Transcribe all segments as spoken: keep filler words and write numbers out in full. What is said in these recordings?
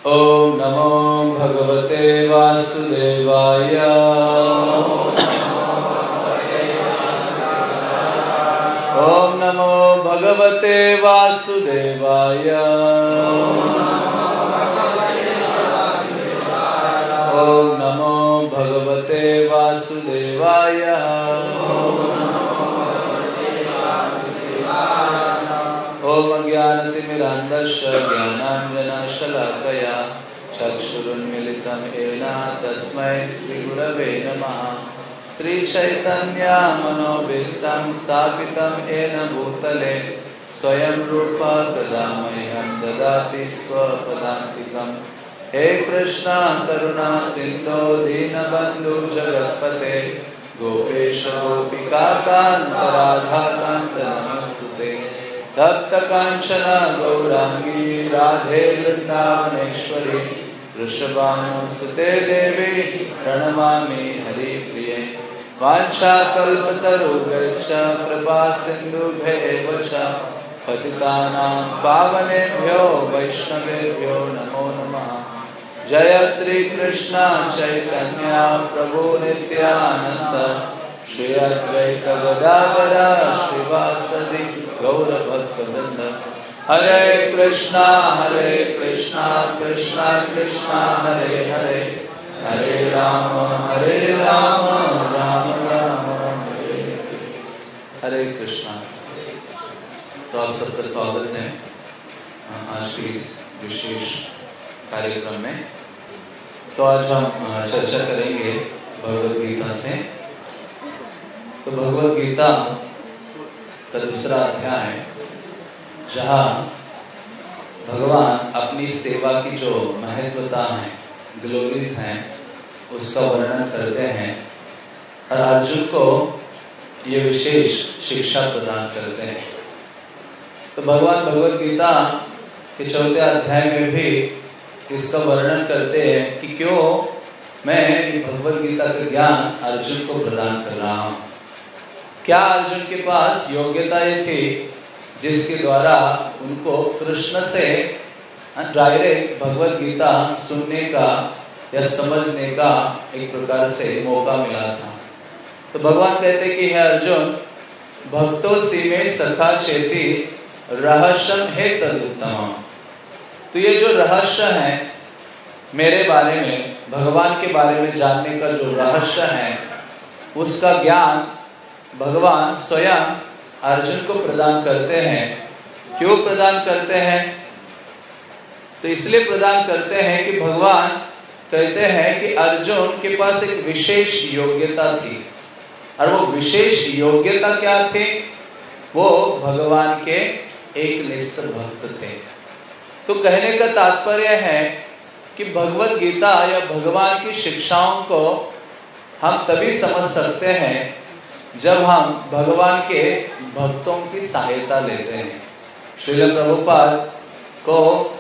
ओम नमो भगवते वासुदेवाय। ओम नमो भगवते वासुदेवाय। ओम नमो भगवते वासुदेवाय। ओम अज्ञानतिमिरान्धस्य ज्ञानाञ्जनशलाकया चक्षुरुन्मीलितं येन तस्मै श्रीगुरवे नमः। श्रीचैतन्य मनोभीष्टं स्थापितं येन भूतले स्वयं रूप तदा मह्यं ददाति स्वपदान्तिकम्। हे कृष्ण करुणा सिन्धो दीनबन्धु जगत्पते गोपेश गोपिकान्त राधाकान्त नमस्तुते। तप्त कांचन गौरांगी राधे वृंदावनेश्वरी वृषभानुसुते देवी प्रणमामि हरिप्रिये। वाञ्छाकल्पतरुभ्यश्च कृपा सिन्धुभ्येव च पतितानां पावनेभ्यो वैष्णवेभ्यो नमो नमः। जय श्री कृष्ण चैतन्य प्रभु नित्यानंद श्री अद्वैत गदाधर श्रीवासदि गौर भक्तवृंद। हरे कृष्णा हरे कृष्णा कृष्णा कृष्णा हरे हरे हरे राम हरे राम राम राम हरे हरे कृष्णा। तो आप सबका स्वागत है आज की इस विशेष कार्यक्रम में। तो आज हम चर्चा करेंगे भगवद गीता से। तो भगवद गीता का दूसरा अध्याय, जहाँ भगवान अपनी सेवा की जो महत्वता है, ग्लोरीज हैं, उसका वर्णन करते हैं और अर्जुन को ये विशेष शिक्षा प्रदान करते हैं। तो भगवान भगवद गीता के चौथे अध्याय में भी इसका वर्णन करते हैं कि क्यों मैं भगवद गीता का ज्ञान अर्जुन को प्रदान कर रहा हूँ। क्या अर्जुन के पास योग्यताएं थी जिसके द्वारा उनको कृष्ण से डायरेक्ट भगवद गीता सुनने का या समझने का एक प्रकार से मौका मिला था। तो भगवान कहते कि हे अर्जुन, भक्तों सी में सखा चेती रहस्यम है तदुत्तम। तो ये जो रहस्य है मेरे बारे में, भगवान के बारे में जानने का जो रहस्य है, उसका ज्ञान भगवान स्वयं अर्जुन को प्रदान करते हैं। क्यों प्रदान करते हैं? तो इसलिए प्रदान करते हैं कि भगवान कहते हैं कि अर्जुन के पास एक विशेष योग्यता थी, और वो विशेष योग्यता क्या थी? वो भगवान के एक निष्ठ भक्त थे। तो कहने का तात्पर्य है कि भगवद गीता या भगवान की शिक्षाओं को हम तभी समझ सकते हैं जब हम भगवान के भक्तों की सहायता लेते हैं। श्रील प्रभुपाद को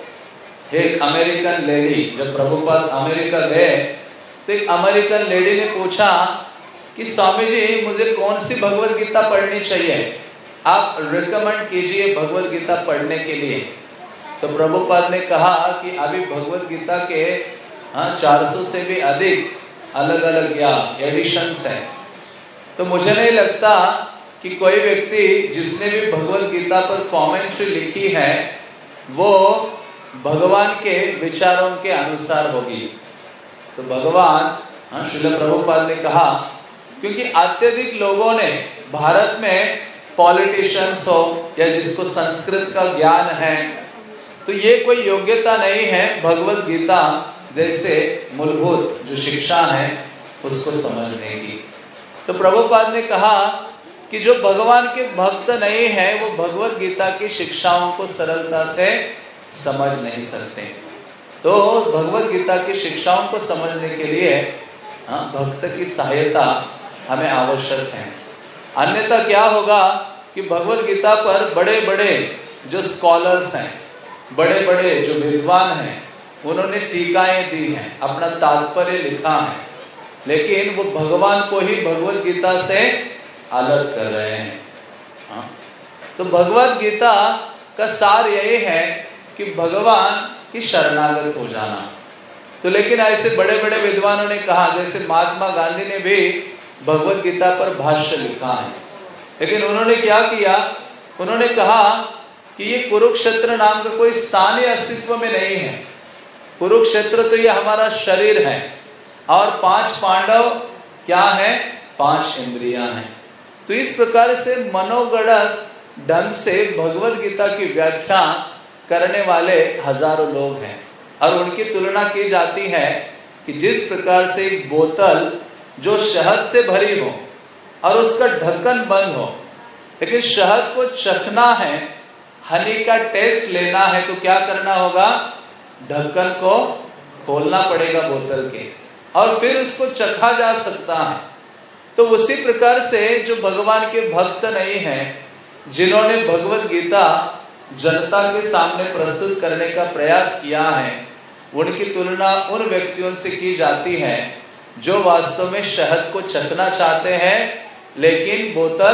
एक अमेरिकन लेडी, जब प्रभुपाद अमेरिका गए तो एक अमेरिकन लेडी ने पूछा कि स्वामी जी, मुझे कौन सी भगवद गीता पढ़नी चाहिए, आप रिकमेंड कीजिए भगवद गीता पढ़ने के लिए। तो प्रभुपाद ने कहा कि अभी भगवद गीता के हाँ चार सौ से भी अधिक अलग अलग या एडिशंस हैं। तो मुझे नहीं लगता कि कोई व्यक्ति जिसने भी भगवद गीता पर कमेंट्री लिखी है वो भगवान के विचारों के अनुसार होगी। तो भगवान हाँ श्रील प्रभुपाद ने कहा, क्योंकि अत्यधिक लोगों ने भारत में पॉलिटिशियंस हो या जिसको संस्कृत का ज्ञान है, तो ये कोई योग्यता नहीं है भगवद गीता जैसे मूलभूत जो शिक्षा है उसको समझने की। तो प्रभुपाद ने कहा कि जो भगवान के भक्त नहीं है वो भगवद गीता की शिक्षाओं को सरलता से समझ नहीं सकते। तो भगवद गीता की शिक्षाओं को समझने के लिए हाँ भक्त की सहायता हमें आवश्यक है। अन्यथा क्या होगा कि भगवद गीता पर बड़े बड़े जो स्कॉलर्स हैं, बड़े बड़े जो विद्वान हैं, उन्होंने टीकाएं दी हैं, अपना तात्पर्य लिखा है, लेकिन वो भगवान को ही भगवद गीता से अलग कर रहे हैं। हाँ? तो भगवद गीता का सार यही है कि भगवान कि शरणागत हो जाना। तो लेकिन ऐसे बड़े बड़े विद्वानों ने कहा, जैसे महात्मा गांधी ने भी भगवत गीता पर भाष्य लिखा है, लेकिन उन्होंने क्या किया, उन्होंने कहा कि ये कुरुक्षेत्र नाम का कोई स्थान ही अस्तित्व में नहीं है। कुरुक्षेत्र तो ये हमारा शरीर है, और पांच पांडव क्या है, पांच इंद्रियां हैं। तो इस प्रकार से मनोगढ़ ढंग से भगवत गीता की व्याख्या करने वाले हजारों लोग हैं, और उनकी तुलना की जाती है कि जिस प्रकार से एक बोतल जो शहद से भरी हो और उसका ढक्कन बंद हो, लेकिन शहद को चखना है, हनी का टेस्ट लेना है, तो क्या करना होगा, ढक्कन को खोलना पड़ेगा बोतल के, और फिर उसको चखा जा सकता है। तो उसी प्रकार से जो भगवान के भक्त नहीं हैं, जिन्होंने भगवत गीता जनता के सामने प्रस्तुत करने का प्रयास किया है, उनकी तुलना उन व्यक्तियों से की जाती है जो वास्तव में शहद को चखना चाहते हैं, लेकिन बोतल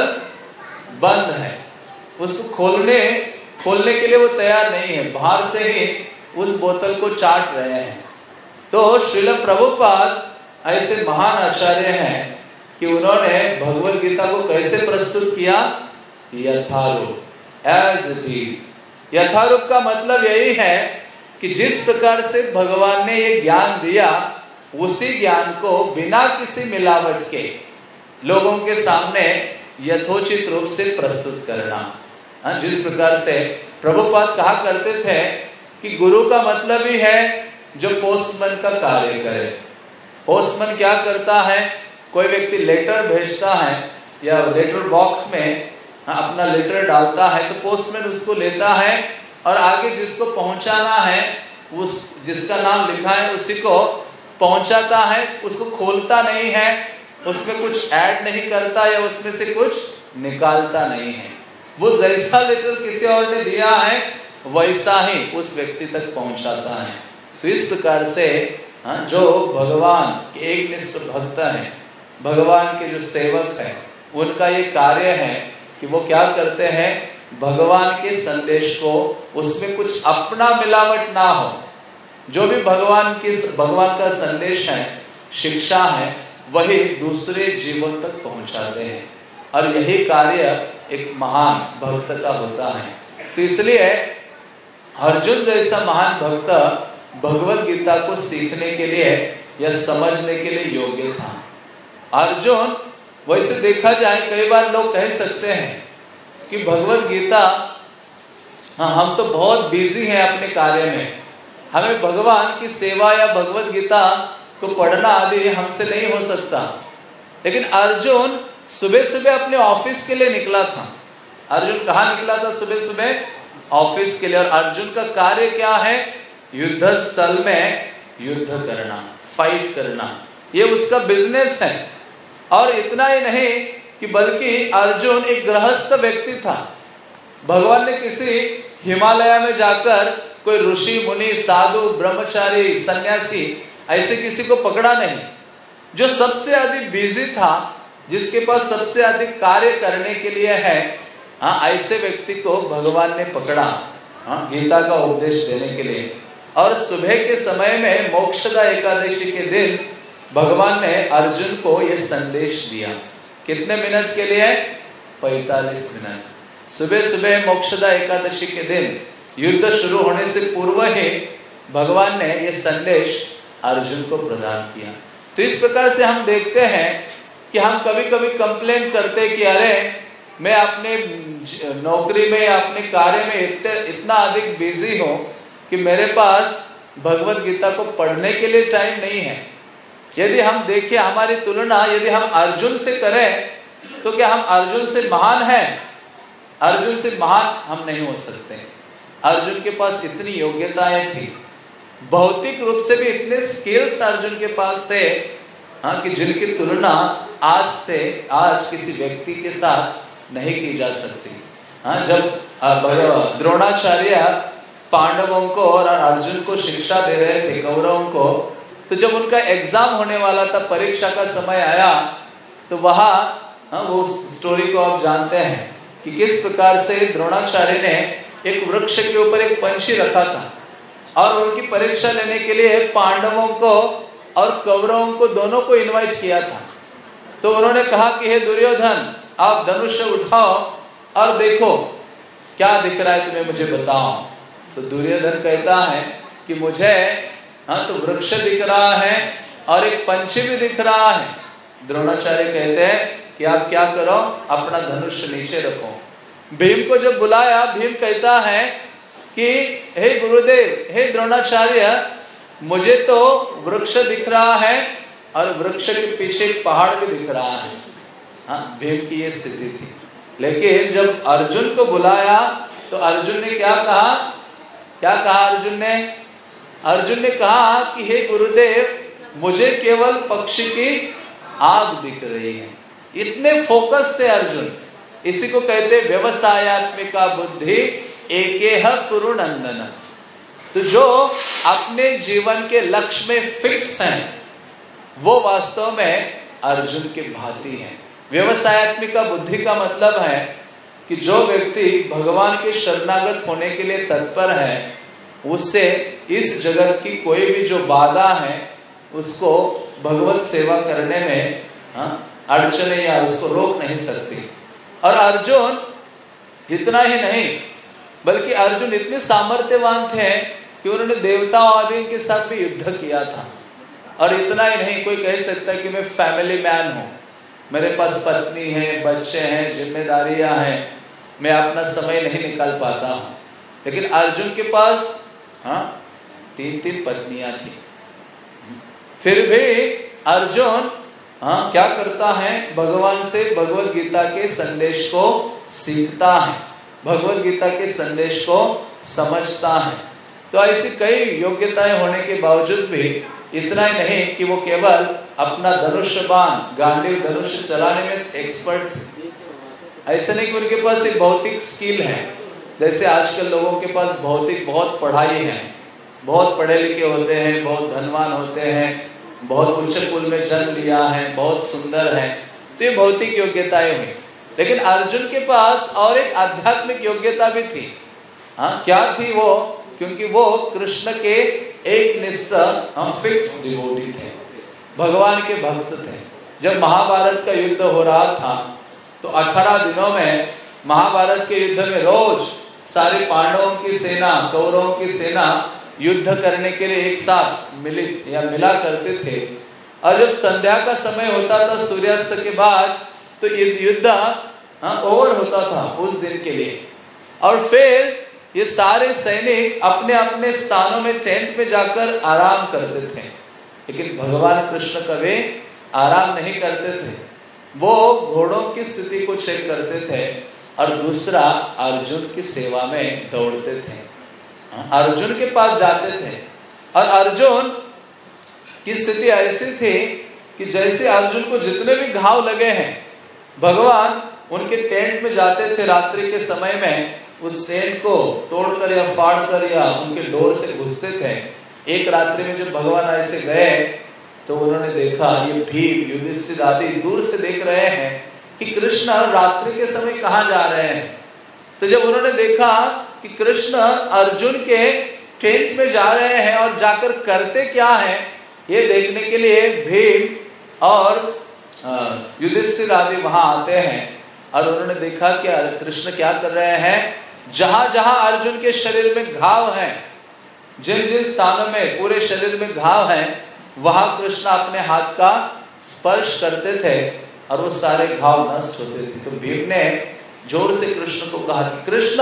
बंद है, उसको खोलने खोलने के लिए वो तैयार नहीं है, बाहर से ही उस बोतल को चाट रहे हैं। तो श्रील प्रभुपाद ऐसे महान आचार्य हैं कि उन्होंने भगवत गीता को कैसे प्रस्तुत किया, यथारूप, एज इट इज। यथारूप का मतलब यही है कि जिस प्रकार से भगवान ने ये ज्ञान दिया, उसी ज्ञान को बिना किसी मिलावट के लोगों के सामने यथोचित रूप से प्रस्तुत करना। जिस प्रकार से प्रभुपाद कहा करते थे कि गुरु का मतलब ही है जो पोस्टमैन का कार्य करे। पोस्टमैन क्या करता है, कोई व्यक्ति लेटर भेजता है या लेटर बॉक्स में अपना लेटर डालता है, तो पोस्टमैन उसको लेता है और आगे जिसको पहुंचाना है, उस जिसका नाम लिखा है उसी को पहुंचाता है, उसको खोलता नहीं है, उसमें कुछ ऐड नहीं करता या उसमें से कुछ निकालता नहीं है। वो जैसा लेटर किसी और ने दिया है वैसा ही उस व्यक्ति तक पहुंचाता है। तो इस प्रकार से जो भगवान के एक निष्ठ भक्त हैं, भगवान के जो सेवक हैं, उनका ये कार्य है कि वो क्या करते हैं, भगवान के संदेश को, उसमें कुछ अपना मिलावट ना हो, जो भी भगवान के भगवान का संदेश है, शिक्षा है, वही दूसरे जीवन तक पहुंचाते हैं। और यही कार्य एक महान भक्त का होता है। तो इसलिए अर्जुन जैसा महान भक्त भगवत गीता को सीखने के लिए या समझने के लिए योग्य था। अर्जुन, वैसे देखा जाए कई बार लोग कह सकते हैं कि भगवत गीता, हाँ हम तो बहुत बिजी हैं अपने कार्य में, हमें भगवान की सेवा या भगवत गीता को पढ़ना आदि हमसे नहीं हो सकता। लेकिन अर्जुन सुबह सुबह अपने ऑफिस के लिए निकला था। अर्जुन कहाँ निकला था सुबह सुबह? ऑफिस के लिए। और अर्जुन का कार्य क्या है? युद्ध स्थल में युद्ध करना, फाइट करना, ये उसका बिजनेस है। और इतना ही नहीं कि बल्कि अर्जुन एक गृहस्थ व्यक्ति था। भगवान ने किसी हिमालय में जाकर कोई ऋषि मुनि साधु ब्रह्मचारी सन्यासी ऐसे किसी को पकड़ा नहीं। जो सबसे अधिक बिजी था, जिसके पास सबसे अधिक कार्य करने के लिए है, हाँ ऐसे व्यक्ति को भगवान ने पकड़ा, हाँ गीता का उपदेश देने के लिए। और सुबह के समय में मोक्षदा एकादशी के दिन भगवान ने अर्जुन को यह संदेश दिया। कितने मिनट के लिए? पैंतालीस मिनट। सुबह सुबह मोक्षदा एकादशी के दिन युद्ध शुरू होने से पूर्व ही भगवान ने यह संदेश अर्जुन को प्रदान किया। तो इस प्रकार से हम देखते हैं कि हम कभी कभी कंप्लेन करते कि अरे मैं अपने नौकरी में या अपने कार्य में इतने इतना अधिक बिजी हूं कि मेरे पास भगवत गीता को पढ़ने के लिए टाइम नहीं है। यदि हम देखें हमारी तुलना यदि हम अर्जुन से करें तो क्या हम अर्जुन से महान हैं? अर्जुन से महान हम नहीं हो सकते। अर्जुन के पास इतनी योग्यताएं थी, भौतिक रूप से भी इतने स्किल्स अर्जुन के पास थे, हाँ कि जिनकी तुलना आज से आज किसी व्यक्ति के साथ नहीं की जा सकती। हाँ जब द्रोणाचार्य पांडवों को और अर्जुन को शिक्षा दे रहे थे, कौरवों को, तो जब उनका एग्जाम होने वाला था, परीक्षा का समय आया, तो वहां हाँ वो स्टोरी को आप जानते हैं कि किस प्रकार से द्रोणाचार्य ने एक वृक्ष के ऊपर एक पंछी रखा था और उनकी परीक्षा लेने के लिए पांडवों को और कौरवों को दोनों को इनवाइट किया था। तो उन्होंने कहा कि हे दुर्योधन, आप धनुष उठाओ और देखो क्या दिख रहा है तुम्हें, मुझे बताओ। तो दुर्योधन कहता है कि मुझे हाँ तो वृक्ष दिख रहा है और एक पंछी भी दिख रहा है। द्रोणाचार्य कहते हैं कि आप क्या करो, अपना धनुष नीचे रखो। भीम को जब बुलाया, भीम कहता है कि हे गुरुदेव, हे द्रोणाचार्य, मुझे तो वृक्ष दिख रहा है और वृक्ष के पीछे एक पहाड़ भी दिख रहा है। हाँ, भीम की ये स्थिति थी। लेकिन जब अर्जुन को बुलाया तो अर्जुन ने क्या कहा, क्या कहा अर्जुन ने? अर्जुन ने कहा कि हे गुरुदेव, मुझे केवल पक्षी की आग दिख रही है। इतने फोकस थे अर्जुन। इसी को कहते व्यवसायत्मिका बुद्धि एकेह कुरु नंदन। तो जो अपने जीवन के लक्ष्य में फिक्स हैं वो वास्तव में अर्जुन के भांति हैं। व्यवसायत्मिका बुद्धि का मतलब है कि जो व्यक्ति भगवान के शरणागत होने के लिए तत्पर है, उससे इस जगत की कोई भी जो बाधा है उसको भगवत सेवा करने में अड़चने या उसको रोक नहीं सकती। और अर्जुन इतना ही नहीं, बल्कि अर्जुन इतने सामर्थ्यवान थे कि उन्होंने देवताओं आदि के साथ भी युद्ध किया था। और इतना ही नहीं, कोई कह सकता है कि मैं फैमिली मैन हूँ, मेरे पास पत्नी है, बच्चे हैं, जिम्मेदारियां हैं, मैं अपना समय नहीं निकाल पाता हूँ। लेकिन अर्जुन के पास हाँ तीन तीन पत्नियां थी। फिर भी अर्जुन हाँ क्या करता है, भगवान से भगवत गीता के संदेश को सीखता है, भगवत गीता के संदेश को समझता है। तो ऐसी कई योग्यताएं होने के बावजूद भी इतना ही नहीं कि वो केवल अपना धनुष बाण, गांडीव धनुष चलाने में एक्सपर्ट थे। ऐसे नहीं कि उनके पास एक भौतिक स्किल है, जैसे आजकल लोगों के पास भौतिक बहुत पढ़ाई है, बहुत पढ़े लिखे होते हैं, बहुत धनवान होते हैं, बहुत उच्च कुल में जन्म लिया है, बहुत सुंदर है, तो ये भौतिक योग्यताएं हुई। लेकिन अर्जुन के पास और एक आध्यात्मिक योग्यता भी थी। हाँ क्या थी वो? क्योंकि वो कृष्ण के एक निष्ठ हम फिक्स डिवोटी थे, भगवान के भक्त थे। जब महाभारत का युद्ध हो रहा था तो अठारह दिनों में महाभारत के युद्ध में रोज सारे पांडवों की सेना, कौरवों की सेना युद्ध करने के लिए एक साथ मिलित या मिला करते थे। और जब संध्या का समय होता था सूर्यास्त के बाद, तो युद्ध ओवर होता था उस दिन के लिए। और फिर ये सारे सैनिक अपने अपने स्थानों में टेंट में जाकर आराम करते थे। लेकिन भगवान कृष्ण कभी आराम नहीं करते थे, वो घोड़ों की स्थिति को चेक करते थे और दूसरा अर्जुन की सेवा में दौड़ते थे, अर्जुन के पास जाते थे। और अर्जुन की स्थिति ऐसी थी कि जैसे अर्जुन को जितने भी घाव लगे हैं, भगवान उनके टेंट में जाते थे रात्रि के समय में, उस टेंट को तोड़कर या फाड़कर या उनके डोर से घुसते थे। एक रात्रि में जब भगवान ऐसे गए तो उन्होंने देखा ये भीम, युधिष्ठिर आदि दूर से देख रहे हैं कि कृष्ण रात्रि के समय कहाँ जा रहे हैं। तो जब उन्होंने देखा कि कृष्ण अर्जुन के टेंट में जा रहे हैं और जाकर करते क्या है, ये देखने के लिए भीम और युधिष्ठिर आदि वहां आते हैं। और उन्होंने देखा कि कृष्ण क्या कर रहे हैं, जहां जहां अर्जुन के शरीर में घाव हैं, जिन जिन स्थानों में पूरे शरीर में घाव हैं, वहां कृष्ण अपने हाथ का स्पर्श करते थे और वो सारे घाव नष्ट होते थे। तो भीम ने जोर से कृष्ण को कहा कि कृष्ण,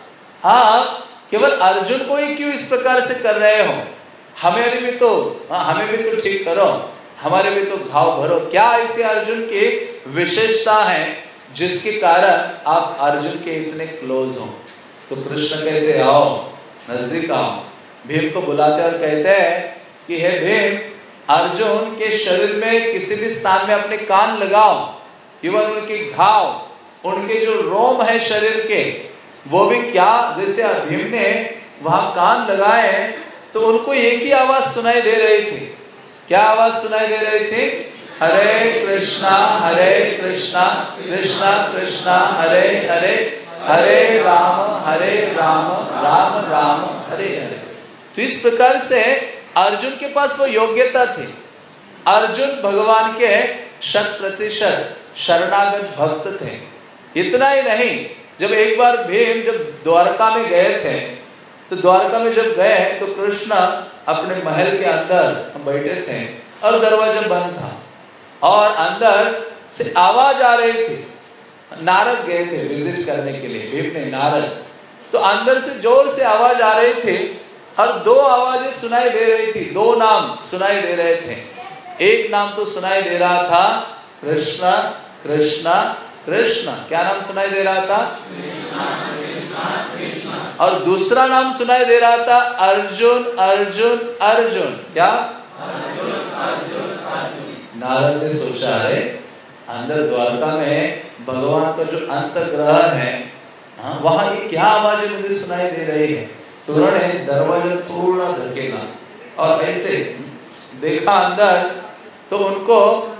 आप केवल अर्जुन को ही क्यों इस प्रकार से कर रहे हो, हमें भी तो हमें भी तो ठीक करो, हमारे भी तो घाव भरो। क्या ऐसे अर्जुन की विशेषता है जिसके कारण आप अर्जुन के इतने क्लोज हो? तो कृष्ण कहते आओ नजदीक आओ, भीम को बुलाते और कहते हैं कि हे भीम, अर्जुन के शरीर में किसी भी स्थान में अपने कान लगाओ, इवन उनके घाव, उनके जो रोम है शरीर के, वो भी क्या, जैसे भीम ने वहां कान लगाए तो उनको एक ही आवाज सुनाई दे रही थी। क्या आवाज सुनाई दे रही थी? हरे कृष्णा हरे कृष्णा कृष्णा कृष्णा हरे हरे, हरे राम हरे राम राम राम हरे हरे। तो इस प्रकार से अर्जुन के पास वो योग्यता थी। अर्जुन भगवान के शत प्रतिशत शरणागत भक्त थे। इतना ही नहीं, जब एक बार भीम जब द्वारका में गए थे, तो द्वारका में जब गए तो कृष्ण अपने महल के अंदर बैठे थे और दरवाजा बंद था और अंदर से आवाज आ रही थी। नारद गए थे विजिट करने के लिए, भीम ने नारद, तो अंदर से जोर से आवाज आ रही थी और दो आवाजें सुनाई दे रही थी, दो नाम सुनाई दे रहे थे। एक नाम तो सुनाई दे रहा था कृष्ण कृष्ण कृष्ण, क्या नाम सुनाई दे रहा था? कृष्णा, कृष्णा, कृष्णा। और दूसरा नाम सुनाई दे रहा था अर्जुन अर्जुन अर्जुन, क्या? अर्जुन अर्जुन अर्जुन। नारद ने सोचा, अरे अंदर द्वारका में भगवान का जो अंतर्ग्रह है, हाँ, वहां ये क्या आवाजें मुझे सुनाई दे रही है। तो उन्होंने दरवाजा थोड़ा धकेला और ऐसे देखा अंदर, तो उनको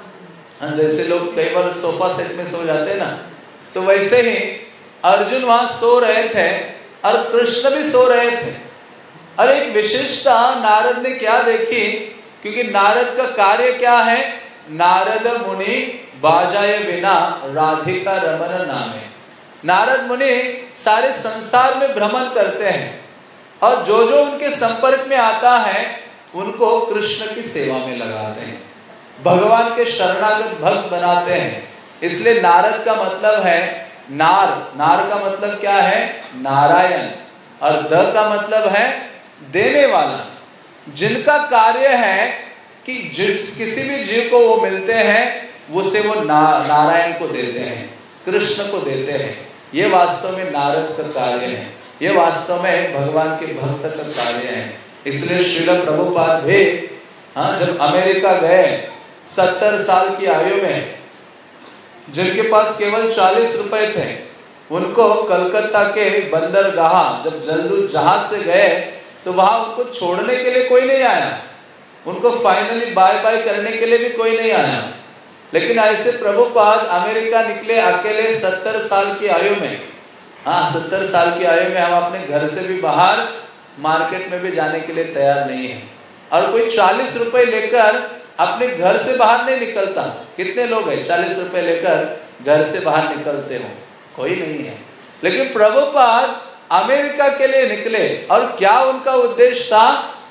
जैसे लोग कई बार सोफा सेट में सो जाते हैं ना, तो वैसे ही अर्जुन वहां सो रहे थे और कृष्ण भी सो रहे थे। और एक विशिष्टता नारद ने क्या देखी, क्योंकि नारद का कार्य क्या है? नारद मुनि बाजाए बिना राधिका रमन नामे। नारद मुनि सारे संसार में भ्रमण करते हैं और जो जो उनके संपर्क में आता है उनको कृष्ण की सेवा में लगाते हैं, भगवान के शरणागत भक्त बनाते हैं। इसलिए नारद का मतलब है नार, नार का मतलब क्या है? नारायण, और द का मतलब है देने वाला, जिनका कार्य है कि जिस किसी भी जीव को वो मिलते हैं उसे वो ना, नारायण को देते हैं, कृष्ण को देते हैं। ये वास्तव में नारद का कार्य है, ये वास्तव में भगवान के भक्त का कार्य है। इसलिए श्रील प्रभुपाद भी हाँ जब अमेरिका गए सत्तर साल की आयु में, जिनके पास केवल चालीस रुपए थे, उनको कलकत्ता के बंदरगाह जब जल्दी जहाज से गए तो वहां उनको छोड़ने के लिए कोई नहीं आया, उनको फाइनली बाय बाय करने के लिए भी कोई नहीं आया। लेकिन ऐसे प्रभुपाद अमेरिका निकले अकेले सत्तर साल की आयु में। हाँ, सत्तर साल की आयु में हम अपने घर से भी बाहर मार्केट में भी जाने के लिए तैयार नहीं है, और कोई चालीस रुपए लेकर अपने घर से बाहर नहीं निकलता। कितने लोग हैं चालीस रुपए लेकर घर से बाहर निकलते हो? कोई नहीं है। लेकिन प्रभुपाद अमेरिका के लिए निकले, और क्या उनका उद्देश्य था?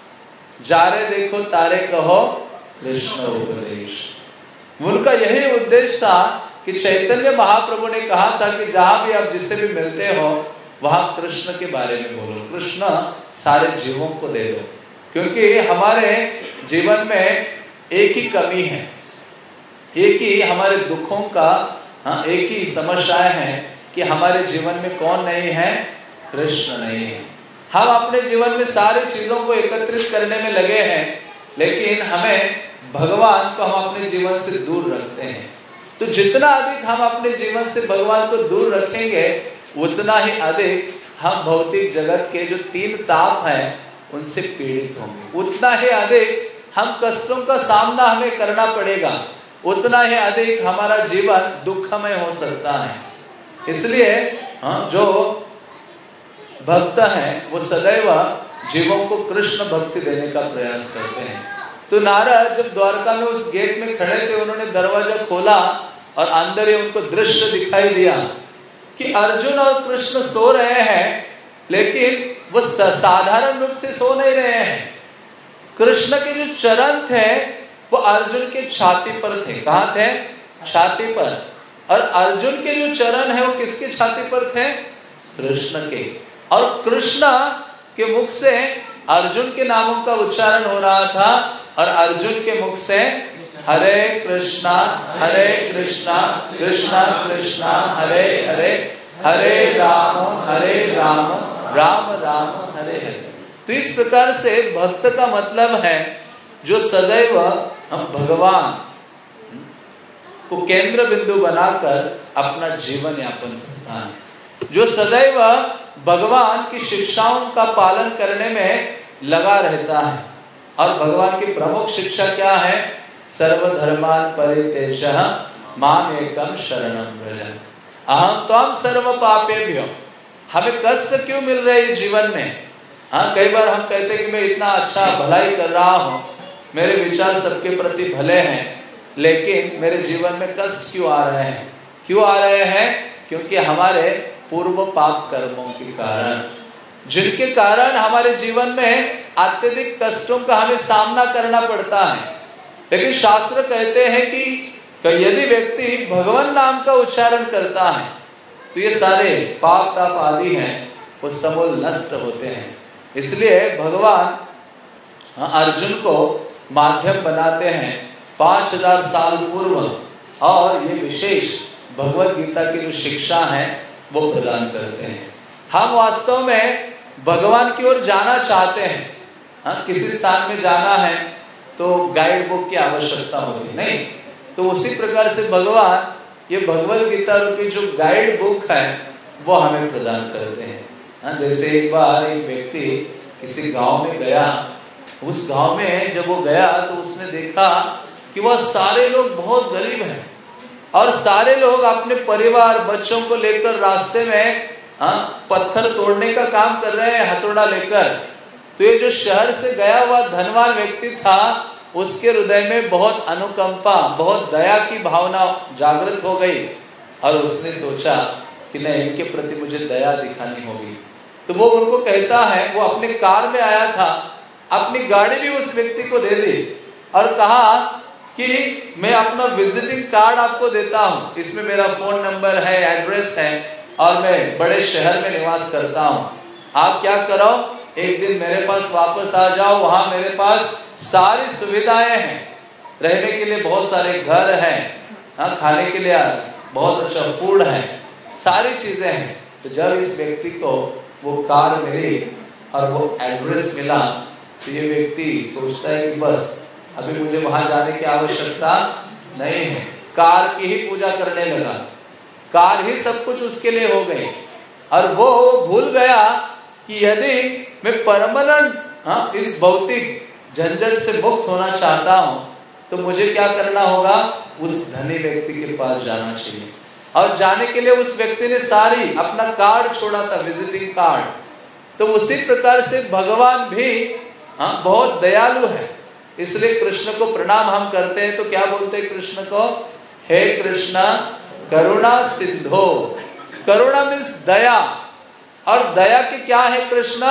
जा रहे देखो तारे कहो कृष्ण उपदेश। उनका यही उद्देश्य था कि चैतन्य महाप्रभु ने कहा था कि जहां भी आप जिससे भी मिलते हो वहां कृष्ण के बारे में बोलो, कृष्ण सारे जीवों को दे दो। क्योंकि हमारे जीवन में एक ही कमी है, एक ही हमारे दुखों का हाँ एक ही समस्याएं हैं कि हमारे जीवन में कौन नहीं है? कृष्ण नहीं है। हम अपने जीवन में सारी चीजों को एकत्रित करने में लगे हैं, लेकिन हमें भगवान को हम अपने जीवन से दूर रखते हैं। तो जितना अधिक हम अपने जीवन से भगवान को दूर रखेंगे, उतना ही अधिक हम भौतिक जगत के जो तीन ताप हैं उनसे पीड़ित होंगे, उतना ही अधिक हम कष्टों का सामना हमें करना पड़ेगा, उतना ही अधिक हमारा जीवन दुखमय हो सकता है। इसलिए हाँ, जो भक्त हैं वो सदैव जीवों को कृष्ण भक्ति देने का प्रयास करते हैं। तो नारद जब द्वारका में उस गेट में खड़े थे, उन्होंने दरवाजा खोला और अंदर ही उनको दृश्य दिखाई दिया कि अर्जुन और कृष्ण सो रहे हैं, लेकिन वो साधारण रूप से सो नहीं रहे हैं। कृष्ण के जो चरण थे वो अर्जुन के छाती पर थे। कहाँ थे? छाती पर। और अर्जुन के जो चरण है वो किसके छाती पर थे? कृष्ण के। और कृष्ण के मुख से अर्जुन के नामों का उच्चारण हो रहा था, और अर्जुन के मुख से हरे कृष्णा हरे कृष्णा कृष्णा कृष्णा हरे हरे, हरे राम हरे राम राम राम हरे हरे। तो इस प्रकार से भक्त का मतलब है जो सदैव हम भगवान को केंद्र बिंदु बनाकर अपना जीवन यापन करता है, जो सदैव भगवान की शिक्षाओं का पालन करने में लगा रहता है। और भगवान की प्रमुख शिक्षा क्या है? सर्वधर्मान परित्यज्य माम एकम शरणं व्रज। अहम त्वं सर्व पापेभ्यो। हमें कष्ट क्यों मिल रहे हैं जीवन में? हाँ, कई बार हम कहते हैं कि मैं इतना अच्छा भलाई कर रहा हूँ, मेरे विचार सबके प्रति भले हैं, लेकिन मेरे जीवन में कष्ट क्यों आ रहे हैं? क्यों आ रहे हैं? क्योंकि हमारे पूर्व पाप कर्मों के कारण, जिनके कारण हमारे जीवन में अत्यधिक कष्टों का हमें सामना करना पड़ता है। लेकिन शास्त्र कहते हैं कि यदि व्यक्ति भगवान नाम का उच्चारण करता है तो ये सारे पाप ताप आदि हैं वो समूल नष्ट होते हैं। इसलिए भगवान अर्जुन को माध्यम बनाते हैं पांच हजार साल पूर्व, और ये विशेष भगवत गीता की जो शिक्षा है वो प्रदान करते हैं। हम वास्तव में भगवान की ओर जाना चाहते हैं, हाँ, किसी स्थान में जाना है तो गाइड बुक की आवश्यकता होती नहीं, तो उसी प्रकार से भगवान ये भगवत गीता की जो गाइड बुक है वो हमें प्रदान करते हैं। हाँ, जैसे एक बार एक व्यक्ति किसी गांव में गया, उस गांव में जब वो गया तो उसने देखा कि वह सारे लोग बहुत गरीब हैं और सारे लोग अपने परिवार बच्चों को लेकर रास्ते में हाँ, पत्थर तोड़ने का काम कर रहे हैं हथौड़ा लेकर। तो ये जो शहर से गया हुआ धनवान व्यक्ति था, उसके हृदय में बहुत अनुकंपा, बहुत दया की भावना जागृत हो गई और उसने सोचा कि नहीं, इनके प्रति मुझे दया दिखानी होगी। तो वो उनको कहता है, वो अपने कार में आया था, अपनी गाड़ी भी उस व्यक्ति को दे दी और कहा कि मैं अपना विजिटिंग कार्ड आपको देता हूं, इसमें मेरा फोन नंबर है, एड्रेस है और मैं बड़े शहर में निवास करता हूं। आप क्या करो, एक दिन मेरे पास वापस आ जाओ, वहां मेरे पास सारी सुविधाएं हैं, रहने के लिए बहुत सारे घर हैं, खाने के लिए बहुत अच्छा फूड है, सारी चीजें हैं। तो जब इस व्यक्ति को वो कार मिली और वो एड्रेस मिला तो ये व्यक्ति सोचता है कि बस अभी मुझे वहां जाने की आवश्यकता नहीं है, कार की ही पूजा करने लगा, कार ही सब कुछ उसके लिए हो गई। और वो भूल गया कि यदि मैं परमानेंट हाँ इस भौतिक झंझट से मुक्त होना चाहता हूं तो मुझे क्या करना होगा, उस धनी व्यक्ति के पास जाना चाहिए। और जाने के लिए उस व्यक्ति ने सारी अपना कार्ड छोड़ा था, विजिटिंग कार्ड। तो उसी प्रकार से भगवान भी हाँ बहुत दयालु है, इसलिए कृष्ण को प्रणाम हम करते हैं तो क्या बोलते हैं कृष्ण को, हे कृष्ण करुणा सिंधो। करुणा मीन्स दया, और दया के क्या है, कृष्ण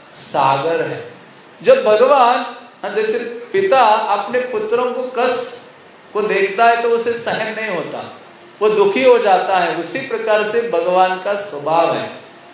सागर है। जब भगवान जैसे पिता अपने पुत्रों को कष्ट को देखता है तो उसे सहन नहीं होता, वो दुखी हो जाता है, उसी प्रकार से भगवान का स्वभाव है।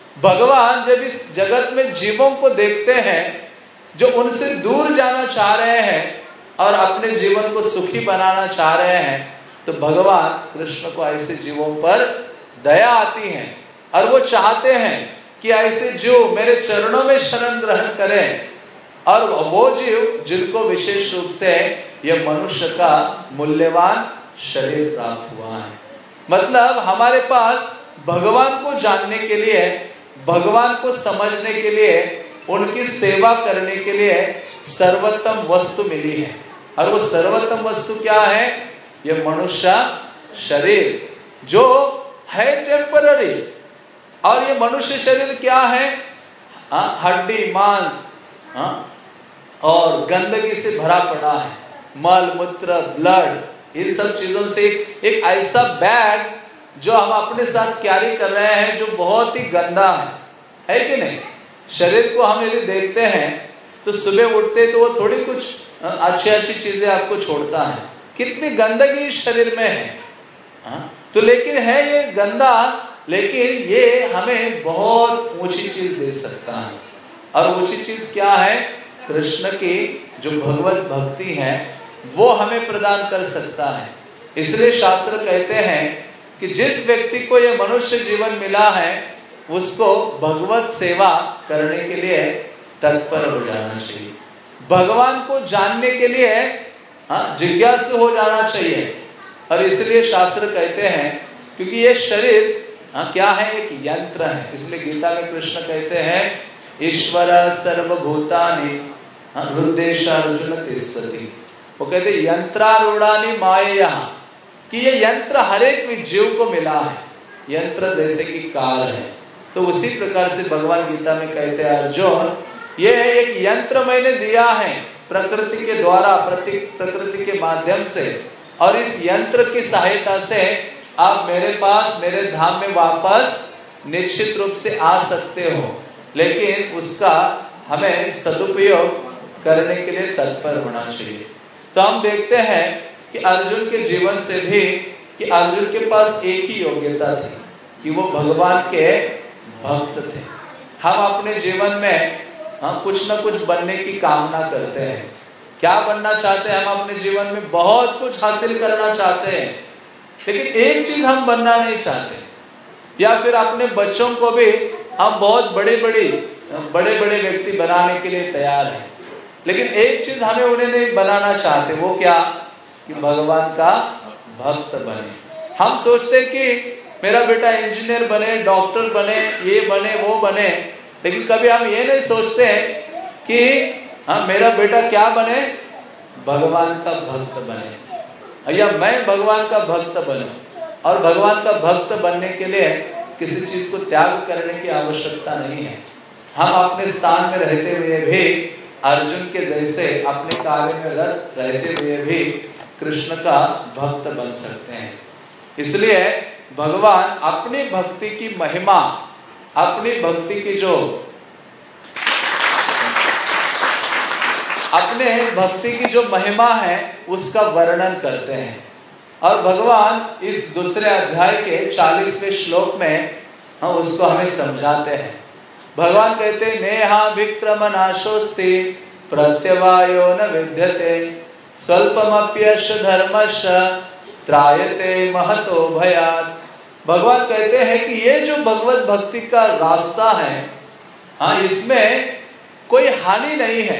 भगवान जब इस जगत में जीवों को देखते हैं जो उनसे दूर जाना चाह रहे हैं और अपने जीवन को सुखी बनाना चाह रहे हैं, तो भगवान कृष्ण को ऐसे जीवों पर दया आती है और वो चाहते हैं कि ऐसे जीव मेरे चरणों में शरण ग्रहण करें, और वो जीव जिनको विशेष रूप से यह मनुष्य का मूल्यवान शरीर प्राप्त हुआ है। मतलब हमारे पास भगवान को जानने के लिए, भगवान को समझने के लिए, उनकी सेवा करने के लिए सर्वोत्तम वस्तु मिली है। और वो सर्वोत्तम वस्तु क्या है, ये मनुष्य शरीर जो है टेम्पररी। और ये मनुष्य शरीर क्या है, हड्डी मांस हाँ? और गंदगी से भरा पड़ा है, मल मूत्र ब्लड, इन सब चीजों से एक ऐसा बैग जो हम अपने साथ कैरी कर रहे हैं जो बहुत ही गंदा है, है कि नहीं। शरीर को हम यदि देखते हैं तो सुबह उठते तो वो थोड़ी कुछ अच्छी अच्छी चीजें आपको छोड़ता है, कितनी गंदगी इस शरीर में है हाँ? तो लेकिन है ये गंदा, लेकिन ये हमें बहुत ऊंची चीज दे सकता है। और ऊंची चीज क्या है, कृष्ण की जो भगवत भक्ति है वो हमें प्रदान कर सकता है। इसलिए शास्त्र कहते हैं कि जिस व्यक्ति को यह मनुष्य जीवन मिला है उसको भगवत सेवा करने के लिए तत्पर हो जाना चाहिए, भगवान को जानने के लिए हाँ जिज्ञासु हो जाना चाहिए। और इसलिए शास्त्र कहते हैं, क्योंकि ये शरीर हाँ क्या है, एक यंत्र है। इसलिए गीता में कृष्ण कहते हैं ईश्वर सर्वभूतानि हृदयेश अर्जुन तिष्ठति। वो कहते यंत्रारूढ़ानि मायया, कि ये यंत्र हर एक जीव को मिला है, यंत्र जैसे कि काल है। तो उसी प्रकार से भगवान गीता में कहते हैं अर्जुन ये एक यंत्र मैंने दिया है प्रकृति के द्वारा, प्रकृति के माध्यम से, और इस यंत्र की सहायता से आप मेरे पास, मेरे धाम में वापस निश्चित रूप से आ सकते हो, लेकिन उसका हमें सदुपयोग करने के लिए तत्पर होना चाहिए। तो हम देखते हैं कि अर्जुन के जीवन से भी कि अर्जुन के पास एक ही योग्यता थी कि वो भगवान के भक्त थे। हम अपने जीवन में हम कुछ ना कुछ बनने की कामना करते हैं। क्या बनना चाहते हैं? हम अपने जीवन में बहुत कुछ हासिल करना चाहते हैं, लेकिन एक चीज हम बनना नहीं चाहते। या फिर अपने बच्चों को भी हम बहुत बड़े बड़े बड़े बड़े व्यक्ति बनाने के लिए तैयार हैं, लेकिन एक चीज हमें उन्हें नहीं बनाना चाहते। वो क्या? कि भगवान का भक्त बने। हम सोचते कि मेरा बेटा इंजीनियर बने, डॉक्टर बने, ये बने, वो बने, लेकिन कभी हम ये नहीं सोचते कि हाँ मेरा बेटा क्या बने? भगवान का भक्त बने, या मैं भगवान का भक्त बनूं। और भगवान का भक्त बनने के लिए किसी चीज को त्याग करने की आवश्यकता नहीं है। हम अपने स्थान में रहते हुए भी अर्जुन के जैसे अपने कार्य में रत रहते हुए भी कृष्ण का भक्त बन सकते हैं। इसलिए भगवान अपनी भक्ति की महिमा, अपनी भक्ति की जो अपने भक्ति की जो महिमा है उसका वर्णन करते हैं। और भगवान इस दूसरे अध्याय के चालीसवें श्लोक में हम उसको हमें समझाते हैं। भगवान कहते हैं, नेहा विक्रम नाशोस्ति प्रत्यवायो न विद्यते स्वल्पमप्यश धर्मश त्रायते महतो भयात्। भगवान कहते हैं कि ये जो भगवत भक्ति का रास्ता है, हाँ, इसमें कोई हानि नहीं है।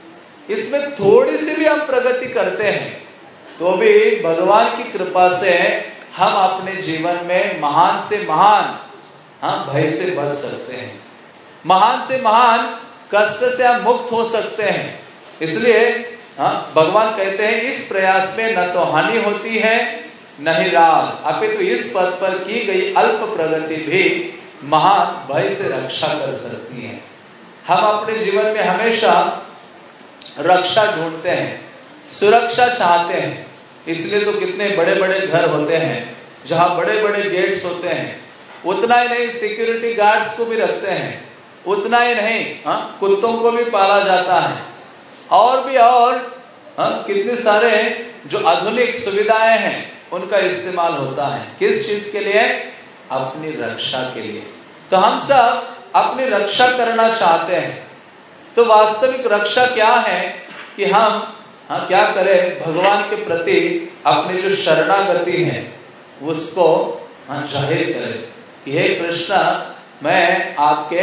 इसमें थोड़ी सी भी हम प्रगति करते हैं तो भी भगवान की कृपा से हम अपने जीवन में महान से महान हाँ भय से बच सकते हैं, महान से महान कष्ट से हम मुक्त हो सकते हैं। इसलिए हाँ भगवान कहते हैं इस प्रयास में न तो हानि होती है न ही रास, अपितु इस पद पर की गई अल्प प्रगति भी महान भय से रक्षा कर सकती है। हम अपने जीवन में हमेशा रक्षा ढूंढते हैं, सुरक्षा चाहते हैं, इसलिए तो कितने बड़े बड़े घर होते हैं जहाँ बड़े बड़े गेट्स होते हैं। उतना ही नहीं, सिक्योरिटी गार्ड्स को भी रखते हैं। उतना ही नहीं, हाँ, कुत्तों को भी पाला जाता है। और भी और हाँ, कितने सारे जो आधुनिक सुविधाएं हैं उनका इस्तेमाल होता है। किस चीज के लिए? अपनी रक्षा के लिए। तो हम सब अपनी रक्षा करना चाहते हैं। तो वास्तविक रक्षा क्या है कि हम हाँ क्या करें? भगवान के प्रति अपनी जो शरणागति है उसको हाँ जाहिर करें कि हे कृष्ण, मैं आपके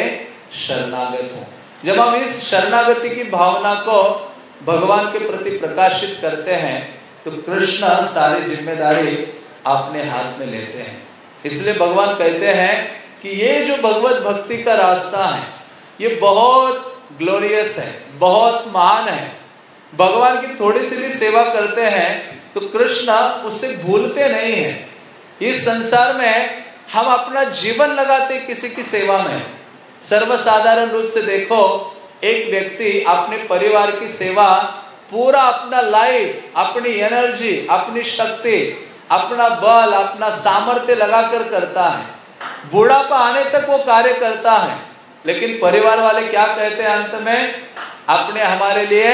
शरणागत हूँ। जब हम इस शरणागति की भावना को भगवान के प्रति प्रकाशित करते हैं तो कृष्ण सारी जिम्मेदारी अपने हाथ में लेते हैं। इसलिए भगवान कहते हैं कि ये जो भगवत भक्ति का रास्ता है ये बहुत ग्लोरियस है, बहुत महान है। भगवान की थोड़ी सी भी सेवा करते हैं तो कृष्ण उससे भूलते नहीं हैं। इस संसार में हम अपना जीवन लगाते किसी की सेवा में। सर्वसाधारण रूप से देखो, एक व्यक्ति अपने परिवार की सेवा पूरा अपना लाइफ, अपनी एनर्जी, अपनी शक्ति, अपना बल, अपना सामर्थ्य लगाकर करता है। बुढ़ापा आने तक वो कार्य करता है, लेकिन परिवार वाले क्या कहते हैं अंत में? अपने हमारे लिए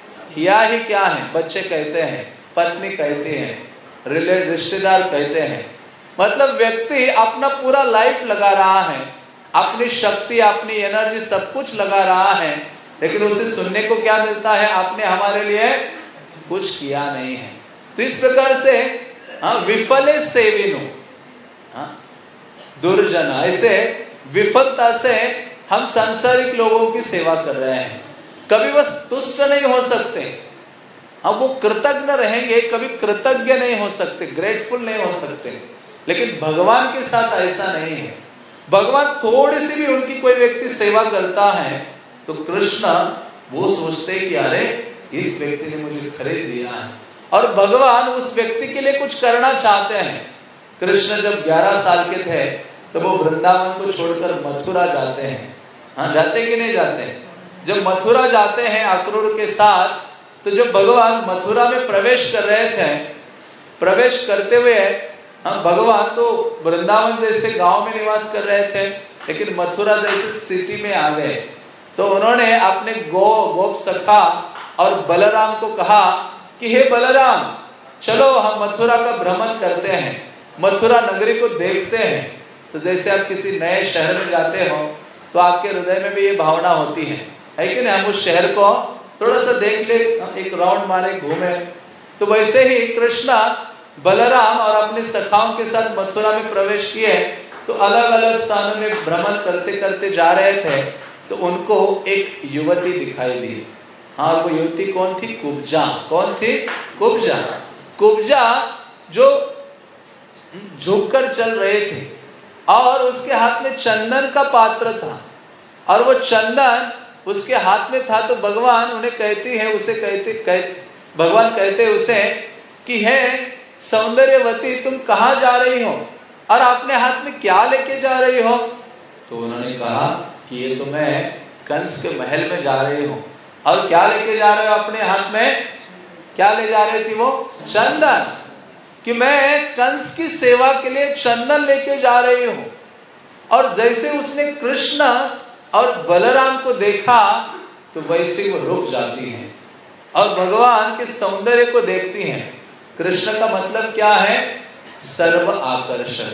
या ही क्या है? बच्चे कहते हैं, पत्नी कहती है, रिलेट रिश्तेदार कहते हैं। मतलब व्यक्ति अपना पूरा लाइफ लगा रहा है, अपनी शक्ति, अपनी एनर्जी सब कुछ लगा रहा है, लेकिन उसे सुनने को क्या मिलता है? आपने हमारे लिए कुछ किया नहीं है। तो इस प्रकार से हाँ विफले सेविनु हाँ दुर्जन, ऐसे विफलता से हम सांसारिक लोगों की सेवा कर रहे हैं। कभी वह तुष्ट नहीं हो सकते, हम वो कृतज्ञ रहेंगे, कभी कृतज्ञ नहीं हो सकते, ग्रेटफुल नहीं हो सकते। लेकिन भगवान के साथ ऐसा नहीं है। भगवान थोड़ी सी भी उनकी कोई व्यक्ति सेवा करता है तो कृष्ण वो सोचते कि अरे इस व्यक्ति ने मुझे खरीद दिया है, और भगवान उस व्यक्ति के लिए कुछ करना चाहते हैं। कृष्ण जब ग्यारह साल के थे तो वो वृंदावन को छोड़कर मथुरा जाते हैं। हाँ, जाते कि नहीं जाते? जब मथुरा जाते हैं अक्रूर के साथ, तो जब भगवान मथुरा में प्रवेश कर रहे थे, प्रवेश करते हुए हम भगवान तो वृंदावन जैसे गांव में निवास कर रहे थे, लेकिन मथुरा जैसे सिटी में आ गए। तो उन्होंने अपने गो गोप सखा और बलराम को कहा कि हे बलराम, चलो हम मथुरा का भ्रमण करते हैं, मथुरा नगरी को देखते हैं। तो जैसे आप किसी नए शहर में जाते हो तो आपके हृदय में भी ये भावना होती है, है कि नहीं, हम उस शहर को थोड़ा सा देख ले, एक राउंड मारे, घूमे। तो वैसे ही कृष्णा बलराम और अपने सखाओं के साथ मथुरा में प्रवेश किए। तो अलग अलग स्थानों में भ्रमण करते करते जा रहे थे, तो उनको एक युवती दिखाई दी। हाँ, वो युवती कौन थी? कुब्जा। कौन थी? कुब्जा। कुब्जा जो झुककर चल रहे थे और उसके हाथ में चंदन का पात्र था, और वो चंदन उसके हाथ में था। तो भगवान उन्हें कहती है, उसे कहते कह, भगवान कहते उसे कि हे सौंदर्यवती, तुम कहाँ जा रही हो और अपने हाथ में क्या लेके जा रही हो? तो उन्होंने कहा कि ये तो मैं कंस के महल में जा रही हूँ। और क्या लेके जा रहे हो अपने हाथ में? क्या ले जा रही थी वो? चंदन। कि मैं कंस की सेवा के लिए चंदन लेके जा रही हूँ। और जैसे उसने कृष्ण और बलराम को देखा, तो वैसे वो रुक जाती हैं और भगवान के सौंदर्य को देखती हैं। कृष्ण का मतलब क्या है? सर्व आकर्षक।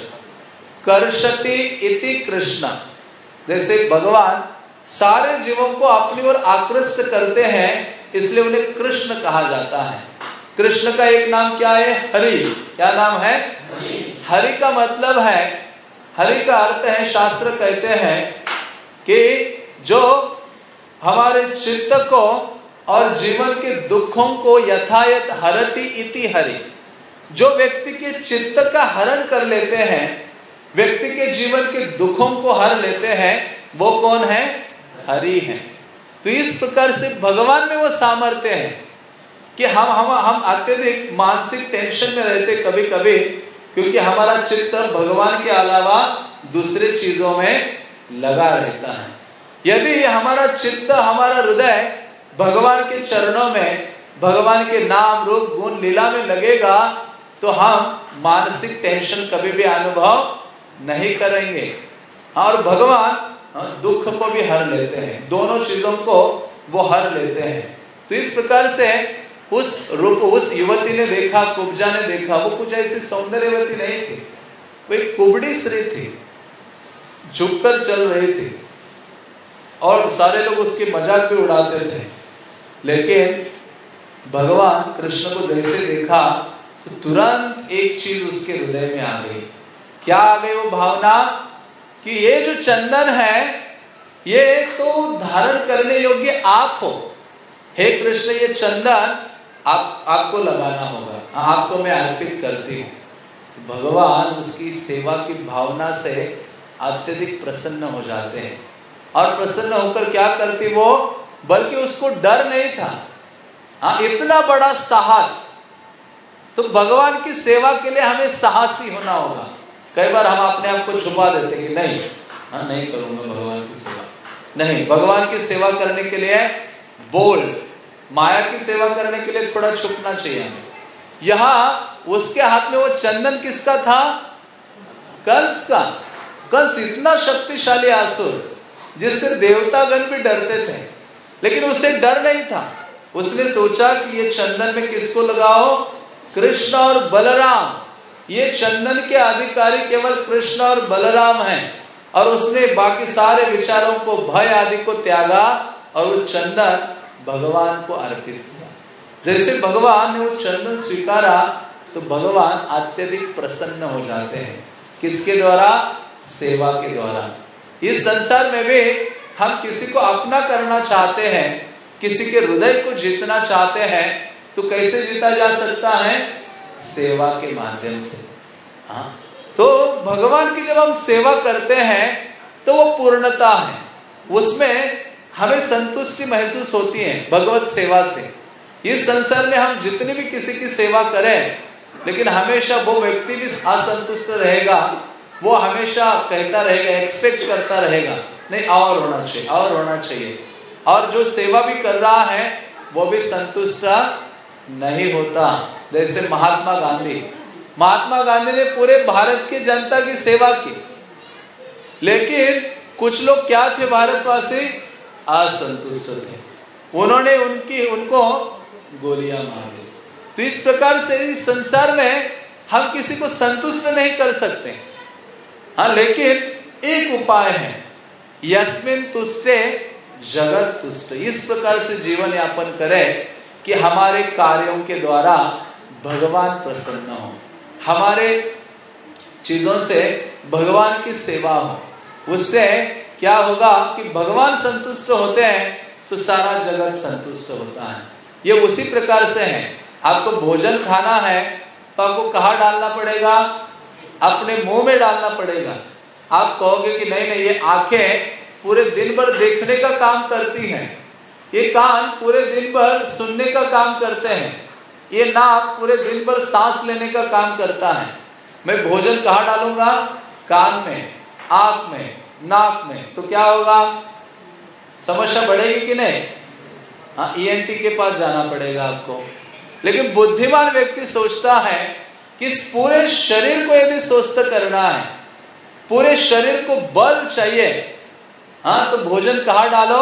कर्षति इति कृष्ण। जैसे भगवान सारे जीवों को अपनी ओर आकृष्ट करते हैं, इसलिए उन्हें कृष्ण कहा जाता है। कृष्ण का एक नाम क्या है? हरि। क्या नाम है? हरि का मतलब है, हरि का अर्थ है, शास्त्र कहते हैं कि जो हमारे चित्त को और जीवन के दुखों को यथायथ हरति इति हरि। जो व्यक्ति के चित्त का हरण कर लेते हैं, व्यक्ति के जीवन के दुखों को हर लेते हैं, वो कौन है? हरि है। तो इस प्रकार से भगवान में वो सामर्थ्य है कि हम हम हम अत्यधिक मानसिक टेंशन में रहते कभी कभी, क्योंकि हमारा चित्त भगवान के अलावा दूसरे चीजों में लगा रहता है। यदि हमारा चित्त, हमारा हृदय भगवान के चरणों में, भगवान के नाम रूप गुण लीला में लगेगा, तो हम मानसिक टेंशन कभी भी अनुभव नहीं करेंगे। और भगवान दुख को भी हर लेते हैं, दोनों चीजों को वो हर लेते हैं। तो इस प्रकार से उस रूप उस युवती ने देखा, कुब्जा ने देखा, वो कुछ ऐसी सौंदर्यवती नहीं थी, वो एक कुबड़ी स्त्री थी, झुककर चल रही थी और सारे लोग उसकी मजाक भी उड़ाते थे। लेकिन भगवान कृष्ण को जैसे देखा, तो तुरंत एक चीज उसके हृदय में आ गई। क्या आ गई वो भावना? कि ये जो चंदन है, ये तो धारण करने योग्य आप हो। हे कृष्ण, ये चंदन आप आपको लगाना होगा, आपको मैं अर्पित करती हूँ। भगवान उसकी सेवा की भावना से अत्यधिक प्रसन्न हो जाते हैं। और प्रसन्न होकर क्या करती वो? बल्कि उसको डर नहीं था। हाँ, इतना बड़ा साहस। तो भगवान की सेवा के लिए हमें साहसी होना होगा। कई बार हम अपने आप को छुपा देते कि नहीं, हाँ नहीं करूंगा भगवान की सेवा। नहीं, भगवान की सेवा करने के लिए बोल्ड, माया की सेवा करने के लिए थोड़ा छुपना चाहिए हमें। यहाँ उसके हाथ में वो चंदन किसका था? कंस का। कंस इतना शक्तिशाली असुर जिससे देवतागण भी डरते थे, लेकिन उसे डर नहीं था। उसने सोचा कि ये चंदन में किसको लगाओ? कृष्ण और बलराम। ये चंदन के अधिकारी केवल कृष्ण और बलराम हैं। और उसने बाकी सारे विचारों को, भय आदि को त्यागा और उस चंदन भगवान को अर्पित किया। जैसे भगवान ने वो चंदन स्वीकारा, तो भगवान अत्यधिक प्रसन्न हो जाते हैं। किसके द्वारा? सेवा के द्वारा। इस संसार में भी हम किसी को अपना करना चाहते हैं, किसी के हृदय को जीतना चाहते हैं, तो कैसे जीता जा सकता है? सेवा के माध्यम से। हाँ, तो भगवान की जब हम सेवा करते हैं तो वो पूर्णता है, उसमें हमें संतुष्टि महसूस होती है भगवत सेवा से। इस संसार में हम जितनी भी किसी की सेवा करें, लेकिन हमेशा वो व्यक्ति भी असंतुष्ट रहेगा। वो हमेशा कहता रहेगा, एक्सपेक्ट करता रहेगा, नहीं और होना चाहिए, और होना चाहिए। और जो सेवा भी कर रहा है वो भी संतुष्ट नहीं होता। जैसे महात्मा गांधी महात्मा गांधी ने पूरे भारत की जनता की सेवा की, लेकिन कुछ लोग क्या थे, भारतवासी असंतुष्ट थे, उन्होंने उनकी उनको गोलियां मारी। तो इस प्रकार से इस संसार में हम किसी को संतुष्ट नहीं कर सकते। हाँ, लेकिन एक उपाय है, यस्मिन तुष्टे जगत तुष्ट। इस प्रकार से जीवन यापन करें कि हमारे कार्यों के द्वारा भगवान प्रसन्न हो, हमारे चीजों से भगवान की सेवा हो। उससे क्या होगा कि भगवान संतुष्ट होते हैं तो सारा जगत संतुष्ट होता है। ये उसी प्रकार से है, आपको भोजन खाना है तो आपको कहाँ डालना पड़ेगा, अपने मुंह में डालना पड़ेगा। आप कहोगे कि नहीं नहीं, ये आंखें पूरे दिन भर देखने का काम करती हैं, ये कान पूरे दिन भर सुनने का काम करते हैं, ये नाक पूरे दिन भर सांस लेने का काम करता है। मैं भोजन कहाँ डालूंगा, कान में, आंख में, नाक में, तो क्या होगा, समस्या बढ़ेगी कि नहीं? हाँ, ई एन टी के पास जाना पड़ेगा आपको। लेकिन बुद्धिमान व्यक्ति सोचता है कि इस पूरे शरीर को यदि स्वस्थ करना है, पूरे शरीर को बल चाहिए, हाँ, तो भोजन कहाँ डालो,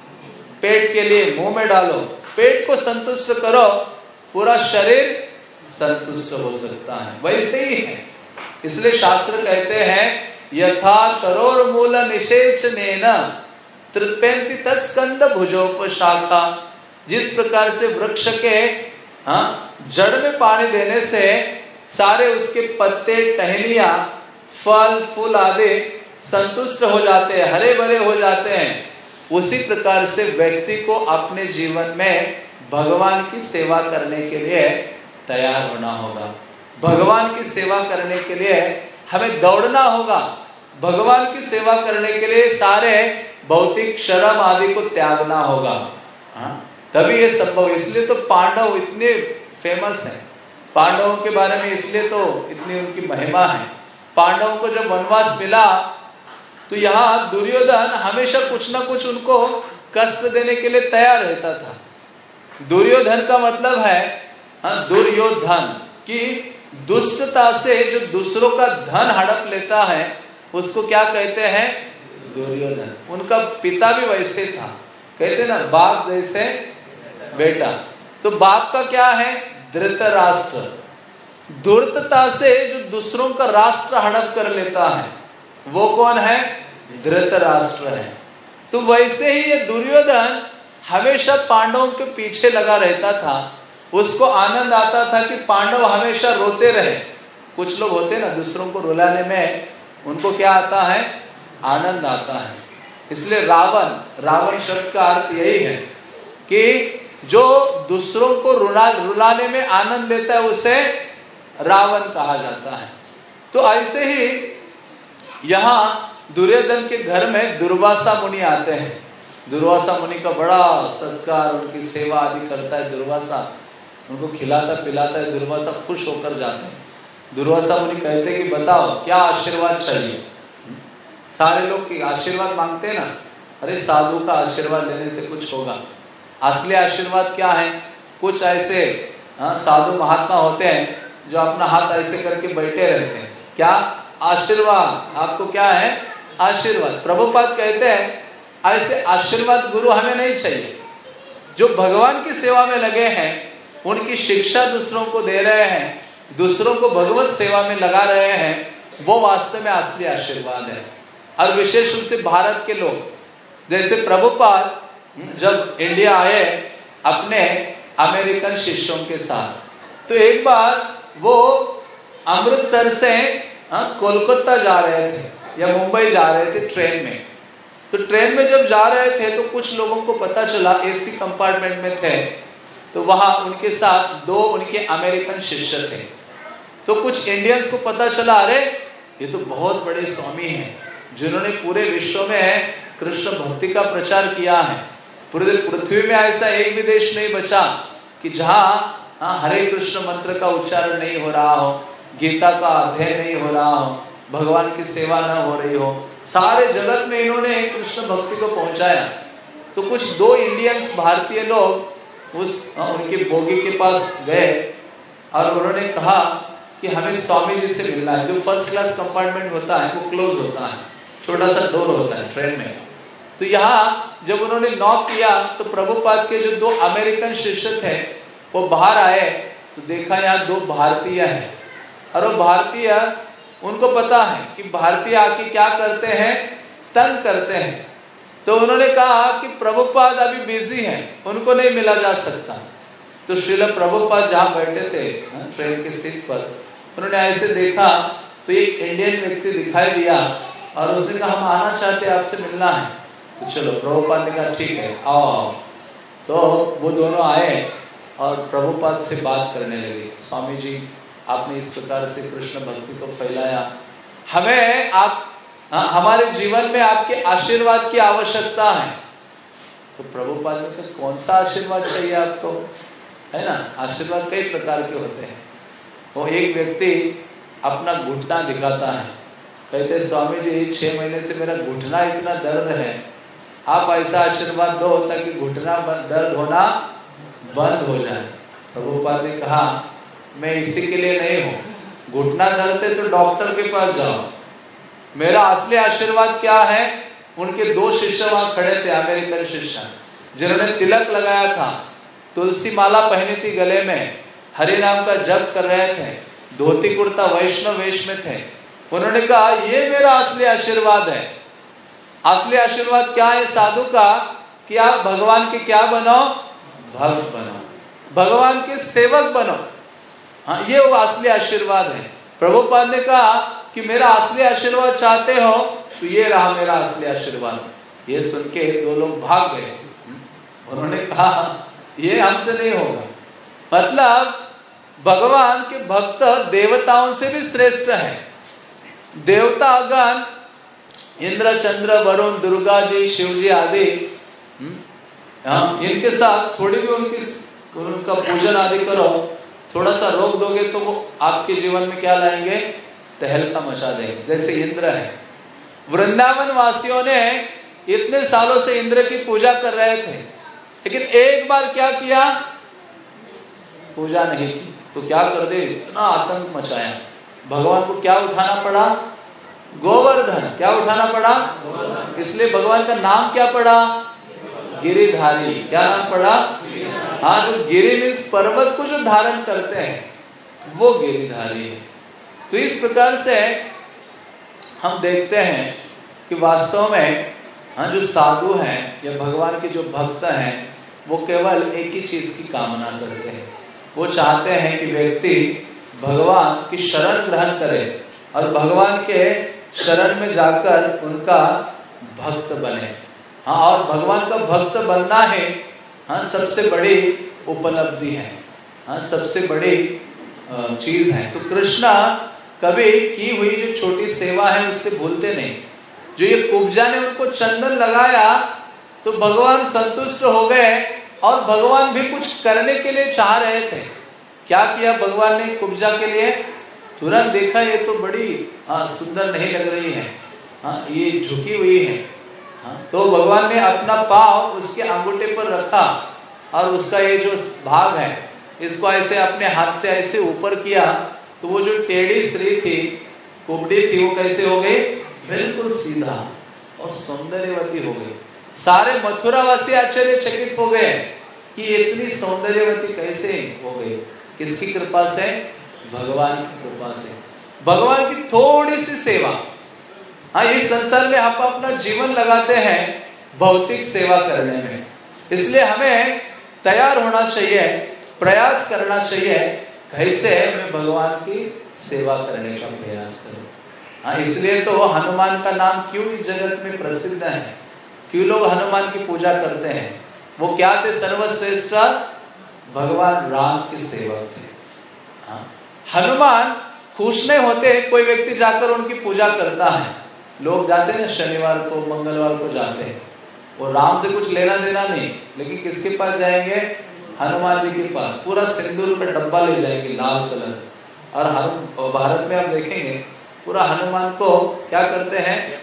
पेट के लिए मुंह में डालो, पेट को संतुष्ट करो, पूरा शरीर संतुष्ट हो सकता है। वैसे ही है, इसलिए शास्त्र कहते हैं यथा तरोर मूल निषेचनेन तृप्यन्ति तत्स्कंद भुजोपशाखा। जिस प्रकार से वृक्ष के हाँ जड़ में पानी देने से सारे उसके पत्ते, टहनियां, फल फूल आदि संतुष्ट हो जाते हैं, हरे भरे हो जाते हैं, उसी प्रकार से व्यक्ति को अपने जीवन में भगवान की सेवा करने के लिए तैयार होना होगा। भगवान की सेवा करने के लिए हमें दौड़ना होगा। भगवान की सेवा करने के लिए सारे भौतिक शर्म आदि को त्यागना होगा, हाँ, तभी ये संभव। इसलिए तो पांडव इतने फेमस हैं, पांडवों के बारे में इसलिए तो इतनी उनकी महिमा है। पांडवों को जब वनवास मिला तो यहाँ दुर्योधन हमेशा कुछ ना कुछ उनको कष्ट देने के लिए तैयार रहता था। दुर्योधन का मतलब है हाँ, दुर्योधन की दुष्टता से जो दूसरों का धन हड़प लेता है उसको क्या कहते हैं, दुर्योधन। उनका पिता भी वैसे था, कहते ना बाप जैसे बेटा। तो बाप का क्या है, धृतराष्ट्र। धूर्तता से जो दूसरों का राष्ट्र हड़प कर लेता है वो कौन है, धृतराष्ट्र है। तो वैसे ही ये दुर्योधन हमेशा पांडवों के पीछे लगा रहता था। उसको आनंद आता था कि पांडव हमेशा रोते रहे। कुछ लोग होते ना, दूसरों को रुलाने में उनको क्या आता है, आनंद आता है। इसलिए रावण, रावण शब्द का अर्थ यही है कि जो दूसरों को रुला रुलाने में आनंद लेता है उसे रावण कहा जाता है। तो ऐसे ही यहाँ दुर्योधन के घर में दुर्वासा मुनि आते हैं। दुर्वासा मुनि का बड़ा सत्कार, उनकी सेवा आदि करता है दुर्वासा, उनको खिलाता पिलाता है। दुर्वासा खुश होकर जाते हैं। दुर्वासा मुनि कहते हैं कि बताओ क्या आशीर्वाद चाहिए। सारे लोग की आशीर्वाद मांगते हैं ना, अरे साधु का आशीर्वाद लेने से कुछ होगा। असली आशीर्वाद क्या है, कुछ ऐसे हाँ, साधु महात्मा होते हैं जो अपना हाथ ऐसे करके बैठे रहते हैं, क्या आशीर्वाद, आपको क्या है आशीर्वाद। प्रभुपाद कहते हैं ऐसे आशीर्वाद गुरु हमें नहीं चाहिए। जो भगवान की सेवा में लगे हैं, उनकी शिक्षा दूसरों को दे रहे हैं, दूसरों को भगवत सेवा में लगा रहे हैं, वो वास्तव में असली आशीर्वाद है। और विशेष रूप से भारत के लोग, जैसे प्रभुपाद जब इंडिया आए अपने अमेरिकन शिष्यों के साथ, तो एक बार वो अमृतसर से कोलकाता जा रहे थे या मुंबई जा रहे थे ट्रेन में। तो ट्रेन में जब जा रहे थे तो कुछ लोगों को पता चला, एसी कंपार्टमेंट में थे, तो वहां उनके साथ दो उनके अमेरिकन शिष्य थे। तो कुछ इंडियंस को पता चला, अरे ये तो बहुत बड़े स्वामी हैं जिन्होंने पूरे विश्व में कृष्ण भक्ति का प्रचार किया है। पूरे पृथ्वी में ऐसा एक भी देश नहीं बचा कि जहाँ हरे कृष्ण मंत्र का उच्चारण नहीं हो रहा हो, गीता का अध्ययन नहीं हो रहा हो, भगवान की सेवा न हो रही हो। सारे जगत में इन्होंने कृष्ण भक्ति को पहुंचाया। तो कुछ दो इंडियंस भारतीय लोग उस उनके बोगी के पास गए और उन्होंने कहा कि हमें स्वामी जी से मिलना है। जो फर्स्ट क्लास कंपार्टमेंट होता है वो क्लोज होता है, छोटा सा डोर होता है ट्रेन में। तो यहाँ जब उन्होंने नॉक किया तो प्रभुपाद के जो दो अमेरिकन शिष्य थे वो बाहर आए, तो देखा यहाँ दो भारतीय हैं और वो भारतीय, उनको पता है कि भारतीय आके क्या करते हैं, तंग करते हैं। तो उन्होंने कहा कि प्रभुपाद अभी बिजी हैं, उनको नहीं मिला जा सकता। तो श्रील प्रभुपाद जहाँ बैठे थे ट्रेन के सीट पर, उन्होंने ऐसे देखा तो एक इंडियन व्यक्ति दिखाई दिया और उसने कहा हम आना चाहते हैं, आपसे मिलना है। तो चलो, प्रभुपाद ने कहा ठीक है आओ आओ। तो वो दोनों आए और प्रभुपाद से बात करने लगे, स्वामी जी आपने इस प्रकार से कृष्ण भक्ति को फैलाया, हमें आप हाँ, हमारे जीवन में आपके आशीर्वाद की आवश्यकता है। तो प्रभुपाद ने कहा कौन सा आशीर्वाद चाहिए आपको, है ना। आशीर्वाद कई प्रकार के होते हैं। वो एक व्यक्ति अपना घुटना दिखाता है, कहते स्वामी जी छह महीने से मेरा घुटना इतना दर्द है, आप ऐसा आशीर्वाद दो ताकि घुटना दर्द होना बंद हो जाए। प्रभुपाद ने कहा मैं इसी के लिए नहीं हूँ, घुटना दर्द है तो डॉक्टर के पास जाओ। मेरा असली आशीर्वाद क्या है। उनके दो शिष्य वहां खड़े थे, अमेरिकन शिष्य, जिन्होंने तिलक लगाया था, तुलसी माला पहनी थी गले में, हरि नाम का जप कर रहे थे, धोती कुर्ता वैष्णव वेश में थे। उन्होंने कहा ये मेरा असली आशीर्वाद है। असली आशीर्वाद क्या है साधु का, कि आप भगवान के क्या बनो, भक्त बनो, भगवान के सेवक बनो। हाँ, ये वो असली आशीर्वाद है। प्रभुपाद ने कहा कि मेरा असली आशीर्वाद चाहते हो तो ये रहा मेरा असली आशीर्वाद। ये सुन के दो लोग भाग गए। उन्होंने कहा ये हमसे नहीं होगा। मतलब भगवान के भक्त देवताओं से भी श्रेष्ठ हैं। देवतागण इंद्र चंद्र वरुण दुर्गा जी शिव जी आदि, इनके साथ थोड़ी भी उनकी उनका पूजन आदि करो, थोड़ा सा रोक दोगे तो वो आपके जीवन में क्या लाएंगे, तहलका मचा देंगे। जैसे इंद्र है, वृंदावन वासियों ने इतने सालों से इंद्र की पूजा कर रहे थे, लेकिन एक बार क्या किया, पूजा नहीं की तो क्या कर दे, इतना आतंक मचाया। भगवान को क्या उठाना पड़ा, गोवर्धन। क्या उठाना पड़ा, इसलिए भगवान का नाम क्या पड़ा, गिरिधारी। क्या नाम पड़ा, हाँ, जो गिरि मीन्स पर्वत को जो धारण करते हैं वो गिरिधारी है। तो इस प्रकार से हम देखते हैं कि वास्तव में हाँ, जो साधु हैं या भगवान के जो भक्त हैं वो केवल एक ही चीज की कामना करते हैं। वो चाहते हैं कि व्यक्ति भगवान की शरण ग्रहण करे और भगवान के शरण में जाकर उनका भक्त बने। हाँ, और भगवान का भक्त बनना है हाँ सबसे बड़ी उपलब्धि है, हाँ सबसे बड़ी चीज है। तो कृष्णा कभी की हुई जो छोटी सेवा है उससे भूलते नहीं। जो ये कुब्जा ने उनको चंदन लगाया तो भगवान संतुष्ट हो गए और भगवान भी कुछ करने के लिए चाह रहे थे। क्या किया भगवान ने कुब्जा के लिए, तुरंत देखा ये तो बड़ी हाँ सुंदर नहीं लग रही है, हाँ ये झुकी हुई है। हाँ, तो भगवान ने अपना पाँव उसके अंगूठे पर रखा और उसका ये जो भाग है इसको ऐसे अपने हाथ से ऐसे ऊपर किया तो वो जो टेढ़ी स्त्री थी, कुबड़ी थी, वो कैसे हो गई, बिल्कुल सीधा और सौंदर्यवती हो गई। सारे मथुरावासी आश्चर्यचकित हो गए कि इतनी सौंदर्यवती कैसे हो गई। किसकी कृपा से, भगवान की कृपा से। भगवान की थोड़ी सी सेवा, हाँ इस संसार में आप अपना जीवन लगाते हैं भौतिक सेवा करने में, इसलिए हमें तैयार होना चाहिए, प्रयास करना चाहिए कैसे मैं भगवान की सेवा करने का प्रयास करूं। हाँ इसलिए तो हनुमान का नाम क्यों इस जगत में प्रसिद्ध है, क्यों लोग हनुमान की पूजा करते हैं। वो क्या थे, सर्वश्रेष्ठ भगवान राम के सेवक थे। हाँ हनुमान खुश नहीं होते कोई व्यक्ति जाकर उनकी पूजा करता है। लोग जाते हैं शनिवार को मंगलवार को जाते हैं, वो राम से कुछ लेना देना नहीं, लेकिन किसके पास जाएंगे, हनुमान जी के पास। पूरा सिंदूर का डब्बा ले जाएंगे लाल कलर। और हनुमान भारत में आप देखेंगे पूरा हनुमान को क्या करते हैं,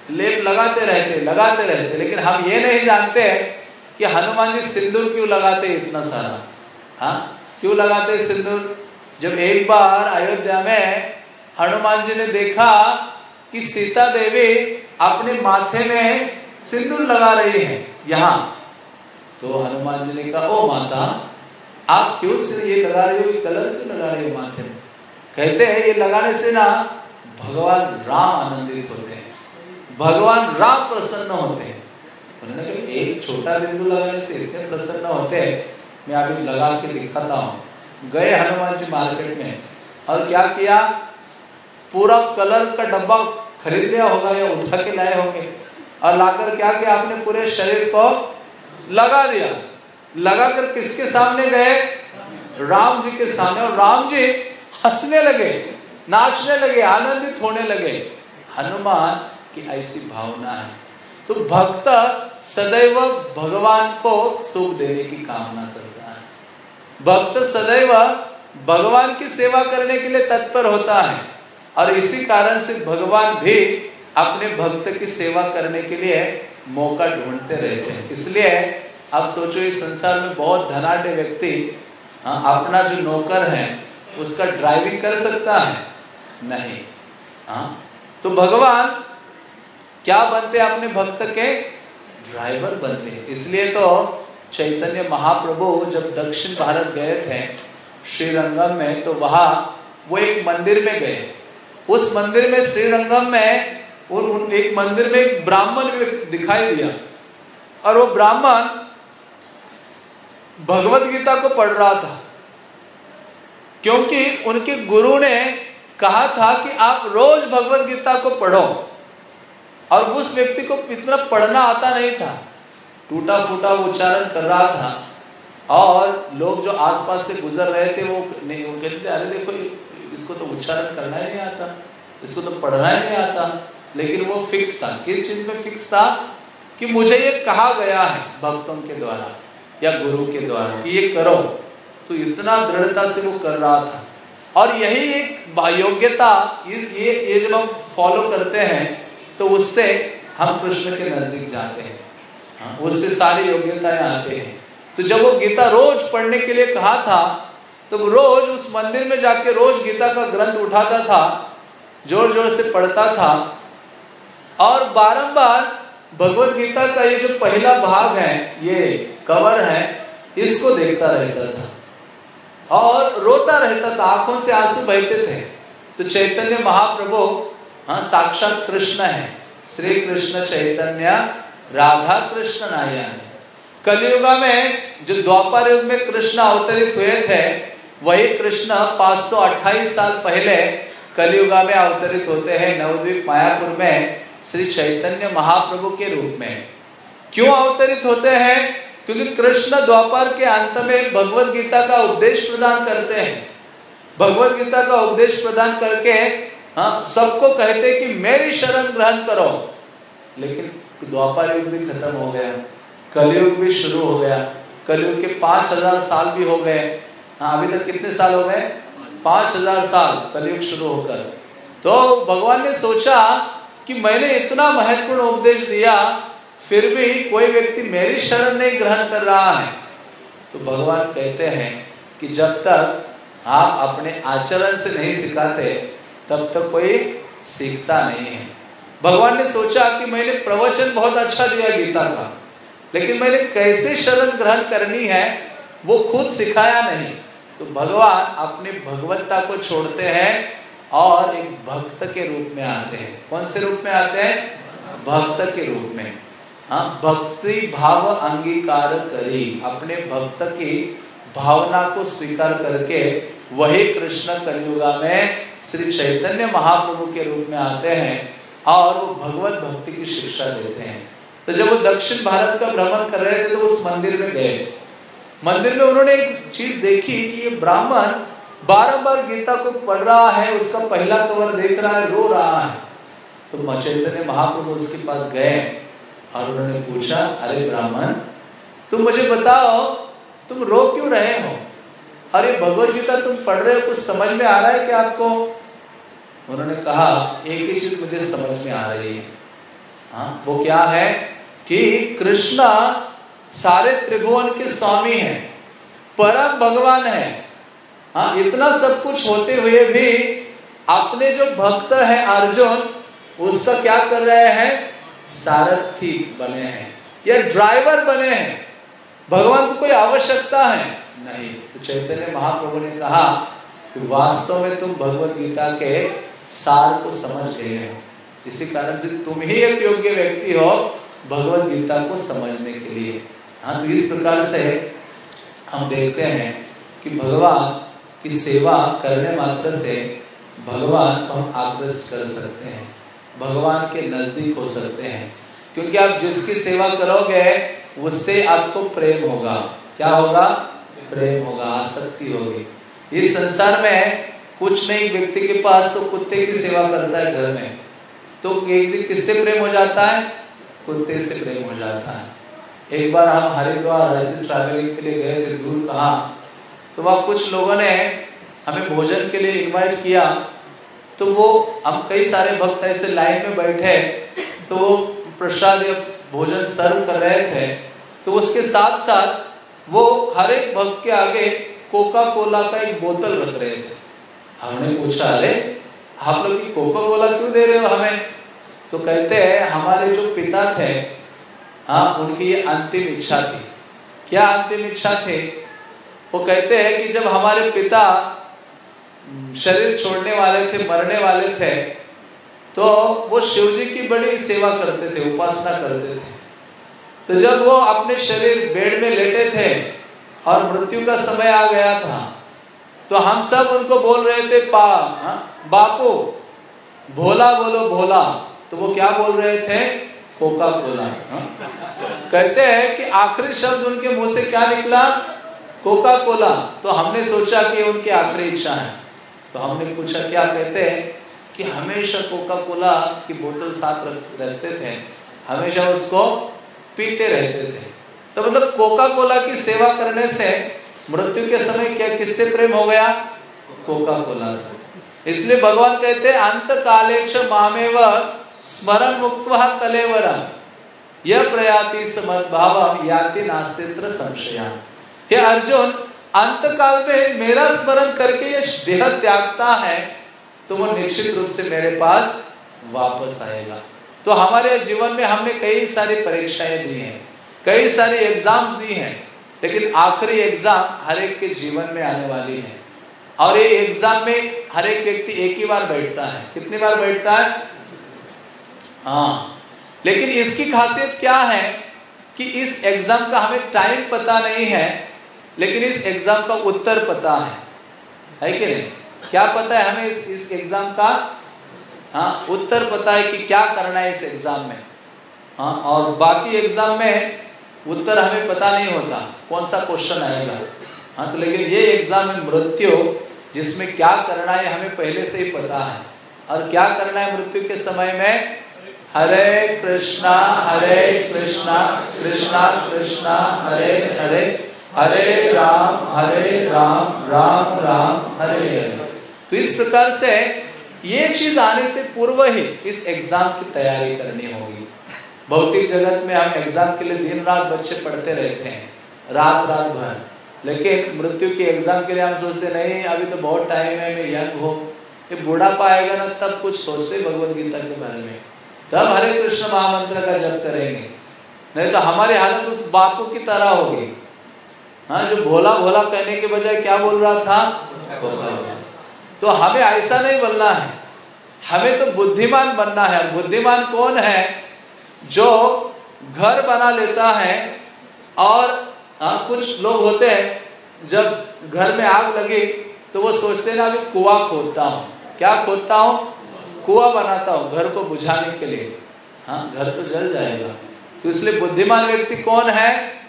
लेप लगाते रहते लगाते रहते लेकिन हम ये नहीं जानते कि हनुमान जी सिंदूर क्यों लगाते इतना सारा। हाँ, क्यों लगाते सिंदूर? जब एक बार अयोध्या में हनुमान जी ने देखा कि सीता देवी अपने माथे में सिंदूर लगा रही है यहाँ, तो हनुमान जी ने कहा, ओ माता, आप क्यों से ये लगा रही हो, कलर क्यों लगा रही हो माथे में? कहते हैं ये लगाने से ना भगवान राम आनंदित होते हैं, भगवान राम प्रसन्न होते हैं। उन्होंने कहा एक छोटा बिंदु लगाने से इतने प्रसन्न होते हैं, मैं अभी लगा के दिखाता हूँ। गए हनुमान जी मार्केट में और क्या किया, पूरा कलर का डब्बा खरीद लिया होगा या उठा के लाए होंगे और लाकर क्या किया, आपने पूरे शरीर को लगा दिया। लगाकर किसके सामने गए? राम जी के सामने। और राम जी हंसने लगे, नाचने लगे, आनंदित होने लगे। हनुमान की ऐसी भावना है। तो भक्त सदैव भगवान को सुख देने की कामना करता है। भक्त सदैव भगवान की सेवा करने के लिए तत्पर होता है और इसी कारण से भगवान भी अपने भक्त की सेवा करने के लिए मौका ढूंढते रहते हैं। इसलिए आप सोचो, इस संसार में बहुत धनाढ्य व्यक्ति हाँ, अपना जो नौकर है उसका ड्राइविंग कर सकता है? नहीं। हाँ, तो भगवान क्या बनते हैं? अपने भक्त के ड्राइवर बनते हैं। इसलिए तो चैतन्य महाप्रभु जब दक्षिण भारत गए थे श्रीरंगम में, तो वहां वो एक मंदिर में गए। उस मंदिर में श्रीरंगम में उन, उन एक मंदिर में एक ब्राह्मण दिखाई दिया और वो ब्राह्मण भगवत गीता को पढ़ रहा था, क्योंकि उनके गुरु ने कहा था कि आप रोज भगवत गीता को पढ़ो। और उस व्यक्ति को इतना पढ़ना आता नहीं था, टूटा फूटा उच्चारण कर रहा था और लोग जो आसपास से गुजर रहे थे वो नहीं, वो कहते थे, अरे देखो इसको तो उच्चारण करना ही नहीं आता, इसको तो पढ़ना ही नहीं आता। लेकिन वो फिक्स था, किस चीज में फिक्स था? कि मुझे ये कहा गया है भक्तों के द्वारा या गुरु के द्वारा कि ये करो। तो इतना दृढ़ता से वो कर रहा था। और यही एक योग्यता, ये ये जब हम फॉलो करते हैं तो उससे हम कृष्ण के नजदीक जाते हैं। हाँ, उससे सारी योग्यताएं आते हैं। तो जब वो गीता रोज पढ़ने के लिए कहा था तो वो रोज उस मंदिर में जाके रोज गीता का ग्रंथ उठाता था, जोर जोर से पढ़ता था और बारंबार भगवत गीता का ये जो पहला भाग है, ये कवर है, इसको देखता रहता था और रोता रहता था, आंखों से आंसू बहते थे। तो चैतन्य महाप्रभु हाँ साक्षात कृष्ण है, श्री कृष्ण चैतन्य राधा कृष्ण नारायण। कलयुग में जो द्वापर युग में कृष्ण अवतरित हुए थे, वही कृष्ण पाँच सौ अट्ठाईस साल पहले कलयुग में अवतरित होते हैं नवद्वीप मायापुर में श्री चैतन्य महाप्रभु के रूप में। क्यों अवतरित होते हैं? क्योंकि कृष्ण द्वापर के अंत में भगवत गीता का उपदेश प्रदान करते हैं। भगवत गीता का उपदेश प्रदान करके हाँ सबको कहते हैं कि मेरी शरण ग्रहण करो। लेकिन द्वापर युग भी खत्म हो गया, कलयुग भी शुरू हो गया। कलयुग के पांच हजार साल भी हो गए। हाँ, अभी तक कितने साल हो गए? पांच हजार साल कलयुग शुरू होकर। तो भगवान ने सोचा कि मैंने इतना महत्वपूर्ण उपदेश दिया, फिर भी कोई व्यक्ति मेरी शरण नहीं ग्रहण कर रहा है। तो भगवान कहते हैं कि जब तक आप अपने आचरण से नहीं सिखाते तब तक कोई सीखता नहीं है। भगवान ने सोचा कि मैंने प्रवचन बहुत अच्छा दिया गीता का, लेकिन मैंने कैसे शरण ग्रहण करनी है वो खुद सिखाया नहीं। तो भगवान अपनी भगवत्ता को छोड़ते हैं और एक भक्त के रूप में आते हैं। कौन से रूप में आते हैं? भक्त के रूप में। हाँ, भक्ति भाव अंगीकार करी, अपने भक्त की भावना को स्वीकार करके वही कृष्ण कलयुगा में श्री चैतन्य महाप्रभु के रूप में आते हैं और वो भगवत भक्ति की शिक्षा देते हैं। तो जब वो दक्षिण भारत का भ्रमण कर रहे थे तो उस मंदिर में गए। मंदिर में उन्होंने एक चीज देखी कि ये ब्राह्मण बारंबार गीता को पढ़ रहा है, उसका पहला कवर देख रहा है, रो रहा है। तो चैतन्य महाप्रभु उसके पास गए और उन्होंने पूछा, अरे ब्राह्मण, तुम मुझे बताओ तुम रो क्यों रहे हो? अरे भगवत गीता तुम पढ़ रहे हो, कुछ समझ में आ रहा है क्या आपको? उन्होंने कहा, एक ही चीज मुझे समझ में आ रही है हाँ, वो क्या है कि कृष्ण सारे त्रिभुवन के स्वामी हैं, परम भगवान है। हाँ, इतना सब कुछ होते हुए भी अपने जो भक्त है अर्जुन, उसका क्या कर रहे हैं? सारथी बने हैं या ड्राइवर बने हैं। भगवान को कोई आवश्यकता है नहीं। तो चैतन्य महाप्रभु ने कहा कि वास्तव में तुम भगवत गीता के सार को समझ गए हो, इसी कारण से तुम ही एक योग्य व्यक्ति हो भगवत गीता को समझने के लिए। हाँ, तो इस प्रकार से हम देखते हैं कि भगवान की सेवा करने मात्र से भगवान को हम आकृष्ट कर सकते हैं, भगवान के नजदीक हो सकते हैं। क्योंकि आप जिसकी सेवा करोगे उससे आपको प्रेम होगा। क्या होगा? प्रेम होगा, आसक्ति होगी। इस संसार में कुछ नहीं, व्यक्ति के पास तो कुत्ते की सेवा करता है घर में, तो एक दिन किससे प्रेम हो जाता है? कुत्ते से प्रेम हो जाता है। एक बार हम हरिद्वार ऐसे ट्रैवलिंग के लिए गए थे, दूर कहाँ, तो वहाँ कुछ लोगों ने हमें भोजन के लिए इनवाइट किया। तो वो हम कई सारे भक्त ऐसे लाइन में बैठे, तो वो प्रसाद या भोजन सर्व कर रहे थे, तो उसके साथ साथ वो हर एक भक्त के आगे कोका कोला का एक बोतल रख रहे थे। हमने पूछा, अरे आप लोग कोका कोला क्यों दे रहे हो हमें? तो कहते हैं हमारे जो पिता थे, हाँ, उनकी ये अंतिम इच्छा थी। क्या अंतिम इच्छा थी? वो कहते हैं कि जब हमारे पिता शरीर छोड़ने वाले थे, मरने वाले थे, तो वो शिव जी की बड़ी सेवा करते थे, उपासना करते थे। तो जब वो अपने शरीर बेड में लेटे थे और मृत्यु का समय आ गया था, तो हम सब उनको बोल रहे थे, पा हा? बापू भोला बोलो भोला। तो वो क्या बोल रहे थे? Coca Cola. कहते हैं कि आखिरी शब्द उनके मुंह से क्या निकला? Coca Cola. तो हमने सोचा कि उनकी आखिरी इच्छा है, तो हमने पूछा क्या? कहते हैं कि हमेशा कोका कोला की बोतल साथ रखते थे, हमेशा उसको पीते रहते थे। तो मतलब कोका कोला की सेवा करने से मृत्यु के समय क्या किससे प्रेम हो गया? कोका कोला से। इसलिए भगवान कहते हैं अंत कालेक्ष मामेव स्मरण मुक्त्वा कलेवरम यह प्रयाति समद्भावम याति नास्तित्र संशया। हे अर्जुन, अंत काल में मेरा स्मरण करके ये देह त्यागता है तो वो निश्चित रूप से मेरे पास वापस आएगा। तो हमारे जीवन में हमने कई सारी परीक्षाएं दी हैं, कई सारी एग्जाम्स दी हैं, लेकिन आखिरी एग्जाम हर एक के जीवन में आने वाली है। और ये एग्जाम में हर एक व्यक्ति एक ही बार बैठता है। कितनी बार बैठता है? हाँ, लेकिन इसकी खासियत क्या है कि इस एग्जाम का हमें टाइम पता नहीं है, लेकिन इस एग्जाम का उत्तर पता है, है कि नहीं? क्या पता है हमें इस इस एग्जाम का? हाँ, उत्तर पता है कि क्या करना है इस एग्जाम में। हाँ, और बाकी एग्जाम में उत्तर हमें पता नहीं होता कौन सा क्वेश्चन आएगा। हाँ, तो लेकिन ये एग्जाम में मृत्यु, जिसमें क्या करना है हमें पहले से ही पता है। और क्या करना है मृत्यु के समय में? हरे कृष्णा हरे कृष्णा कृष्णा कृष्णा हरे हरे, हरे राम हरे राम राम राम हरे हरे। तो इस प्रकार से ये चीज आने से पूर्व ही इस एग्जाम की तैयारी करनी होगी। भौतिक जगत में हम एग्जाम के लिए दिन रात बच्चे पढ़ते रहते हैं, रात रात भर, लेकिन मृत्यु के एग्जाम के लिए हम सोचते नहीं अभी तो बहुत टाइम है, मैं यंग हूँ। ये बुढ़ापा आएगा ना तब कुछ सोचते भगवत गीता के बारे में, तब हरे कृष्ण महामंत्र का जप करेंगे, नहीं तो हमारी हालत उस बापू की तरह होगी। हाँ, जो भोला भोला कहने के बजाय क्या बोल रहा था? तो हमें ऐसा नहीं बनना है, हमें तो बुद्धिमान बनना है। बुद्धिमान कौन है? जो घर बना लेता है और आ, कुछ लोग होते हैं जब घर में आग लगी तो वो सोचते हैं ना अभी कुआं खोदता हूँ। क्या खोदता हूँ? कुआं बनाता हूँ घर को बुझाने के लिए। हाँ, घर तो जल जाएगा। तो इसलिए बुद्धिमान व्यक्ति कौन है?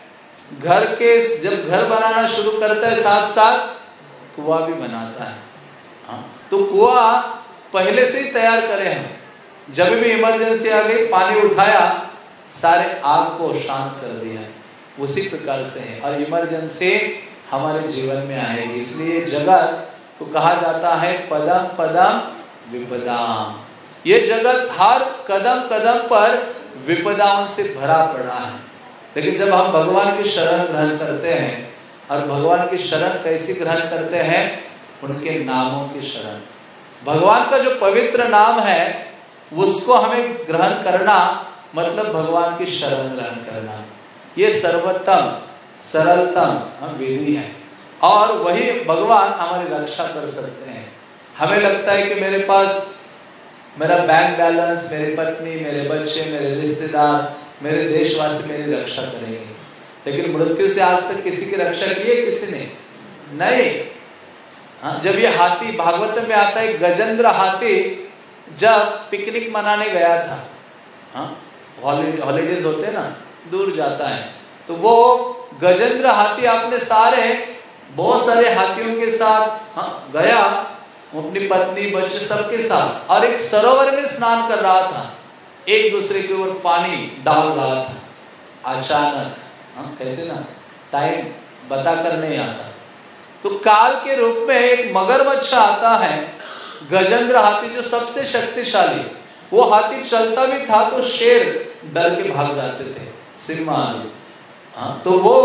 घर के जब घर बनाना शुरू करता है साथ साथ कुआं भी बनाता है। हाँ, तो कुआं पहले से ही तैयार करें हम, जब भी इमरजेंसी आ गई पानी उठाया, सारे आग को शांत कर दिया। उसी प्रकार से है और इमरजेंसी हमारे जीवन में आएगी। इसलिए जगत को कहा जाता है पदम पदम विपदाम। ये जगत हर कदम कदम पर विपदाओं से भरा पड़ा है। लेकिन जब हम भगवान की शरण ग्रहण करते हैं, और भगवान की शरण कैसी ग्रहण करते हैं? उनके नामों की शरण। भगवान का जो पवित्र नाम है उसको हमें ग्रहण करना मतलब भगवान की शरण ग्रहण करना। ये सर्वोत्तम सरलतम विधि है, और वही भगवान हमारी रक्षा कर सकते हैं। हमें लगता है कि मेरे पास मेरा बैंक बैलेंस, मेरी पत्नी, मेरे बच्चे, मेरे रिश्तेदार, मेरे देशवासी मेरी रक्षा करेंगे, लेकिन मृत्यु से आज तक किसी की रक्षा की है किसी ने? नहीं। हाँ, जब ये हाथी भागवत में आता है, गजेंद्र हाथी जब पिकनिक मनाने गया था, हाँ हॉलीडेज होते ना, दूर जाता है, तो वो गजेंद्र हाथी अपने सारे बहुत सारे हाथियों के साथ हाँ गया, अपनी पत्नी बच्चे सबके साथ, और एक सरोवर में स्नान कर रहा था, एक दूसरे के ऊपर पानी डाल रहा था। अचानक हाँ कहते ना टाइम बता कर नहीं आता, तो काल के रूप में एक मगरमच्छ आता है, गजेंद्र हाथी जो सबसे शक्तिशाली, वो हाथी चलता भी था तो शेर डर के भाग जाते थे, सिंह आदि। हाँ, तो वो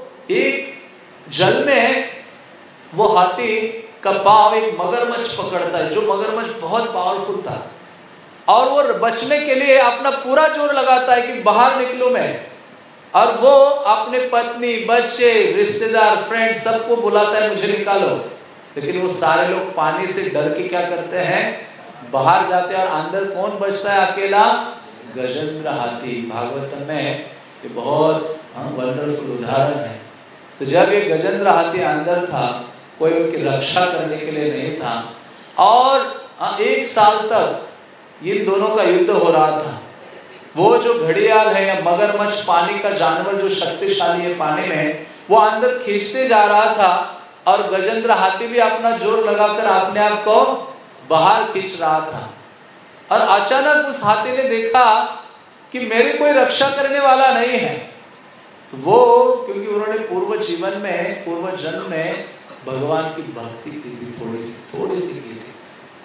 एक जल में वो हाथी का पांव एक मगरमच्छ पकड़ता है, जो मगरमच्छ बहुत पावरफुल था, और वो बचने के लिए अपना पूरा जोर लगाता है कि बाहर निकलूं मैं, और वो अपने पत्नी, बच्चे, रिश्तेदार, फ्रेंड सबको बुलाता है मुझे निकालो, लेकिन वो सारे लोग पानी से डर के क्या करते हैं? बाहर जाते हैं, और अंदर कौन बचता है? अकेला गजेंद्र हाथी। भागवत में ये बहुत वंडरफुल उदाहरण है। तो जब ये गजेंद्र हाथी अंदर था, कोई उनकी रक्षा करने के लिए नहीं था, और एक साल तक ये दोनों का युद्ध हो रहा था। वो जो घड़ियाल है या मगरमच्छ, पानी का जानवर जो शक्तिशाली है पानी में, वो अंदर खींचते जा रहा था, और गजेंद्र हाथी भी अपना जोर लगाकर अपने आप को बाहर खींच रहा था। और अचानक उस हाथी ने देखा कि मेरी कोई रक्षा करने वाला नहीं है, तो वो क्योंकि उन्होंने पूर्व जीवन में, पूर्व जन्म में भगवान की भक्ति की थी, थोड़ी सी थोड़ी सी की थी,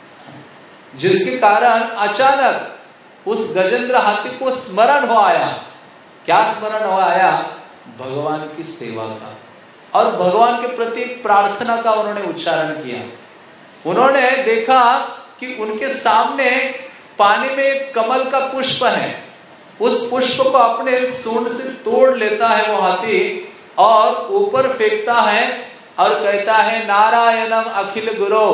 जिसके कारण अचानक उस गजेंद्र हाथी को स्मरण हो आया। क्या स्मरण हो आया? भगवान की सेवा का, और भगवान के प्रति प्रार्थना का उन्होंने उच्चारण किया। उन्होंने देखा कि उनके सामने पानी में एक कमल का पुष्प है, उस पुष्प को अपने सूंड से तोड़ लेता है वो हाथी, और ऊपर फेंकता है, और कहता है नारायणम अखिल गुरो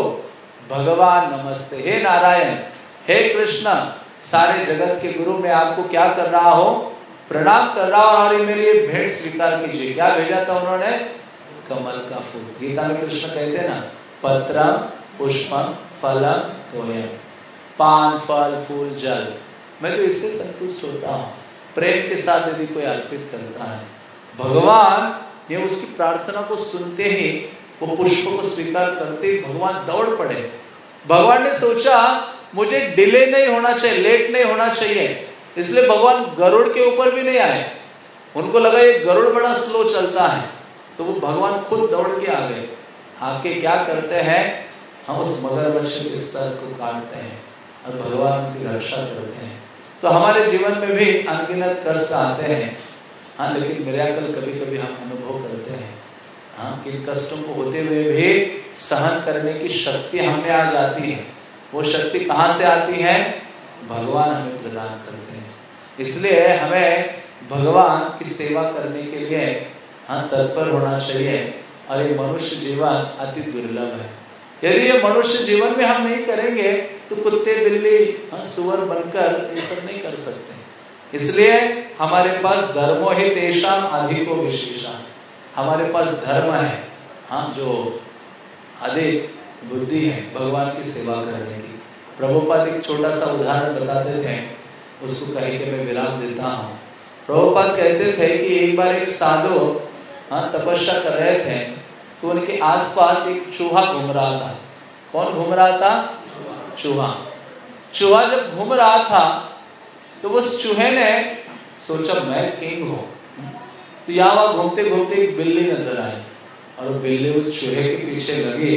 भगवान नमस्ते। हे नारायण, हे कृष्ण, सारे जगत के गुरु, मैं आपको क्या कर रहा हूं? प्रणाम कर रहा हूं, और ये मेरे लिए भेंट स्वीकार कीजिए। क्या भेजा था उन्होंने? कमल का फूल। गीता में कृष्ण कहते हैं ना, पत्रम पुष्पम फलम तोयम, पान, फल, फूल, जल, मैं तो इससे संतुष्ट होता हूँ। प्रेम के साथ यदि कोई अर्पित करता है, भगवान ने उसकी प्रार्थना को सुनते ही, वो पुष्प को स्वीकार करते ही भगवान दौड़ पड़े। भगवान ने सोचा मुझे डिले नहीं होना चाहिए, लेट नहीं होना चाहिए, इसलिए भगवान गरुड़ के ऊपर भी नहीं आए। उनको लगा ये गरुड़ बड़ा स्लो चलता है, तो वो भगवान खुद दौड़ के आ गए। आके क्या करते हैं? हम उस मगरमच्छ के सर को काटते हैं, और भगवान की रक्षा करते हैं। तो हमारे जीवन में भी अनगिनत कष्ट आते हैं, हाँ, लेकिन मिरेकल कभी कभी हम अनुभव करते हैं। हाँ, किन कष्टों को होते हुए भी सहन करने की शक्ति हमें आ जाती है। वो शक्ति कहाँ से आती है? भगवान हमें प्रदान करते हैं। इसलिए हमें भगवान की सेवा करने के लिए हाँ तत्पर होना चाहिए, और ये मनुष्य जीवन अति दुर्लभ है। यदि ये मनुष्य जीवन में हम नहीं करेंगे तो कुत्ते, बिल्ली, हाँ, सुअर बनकर ये सब नहीं कर सकते। इसलिए हमारे पास धर्मो ही तेषाम अधिको विशेषा, हमारे पास धर्म है, हाँ, जो अधिक बुद्धि है भगवान की सेवा करने की। प्रभुपाद एक छोटा सा उदाहरण बताते थे, उसको कहीं के मैं विराम देता हूँ। प्रभुपाद कहते थे कि एक बार एक साधु हाँ तपस्या कर रहे थे, तो उनके आसपास एक चूहा घूम रहा था। कौन घूम रहा था? चूहा। चूहा जब घूम रहा था तो उस चूहे ने सोचा मैं किंग हूँ, तो यहाँ घूमते घूमते एक बिल्ली नजर आई, और बिल्ली उस चूहे के पीछे लगी।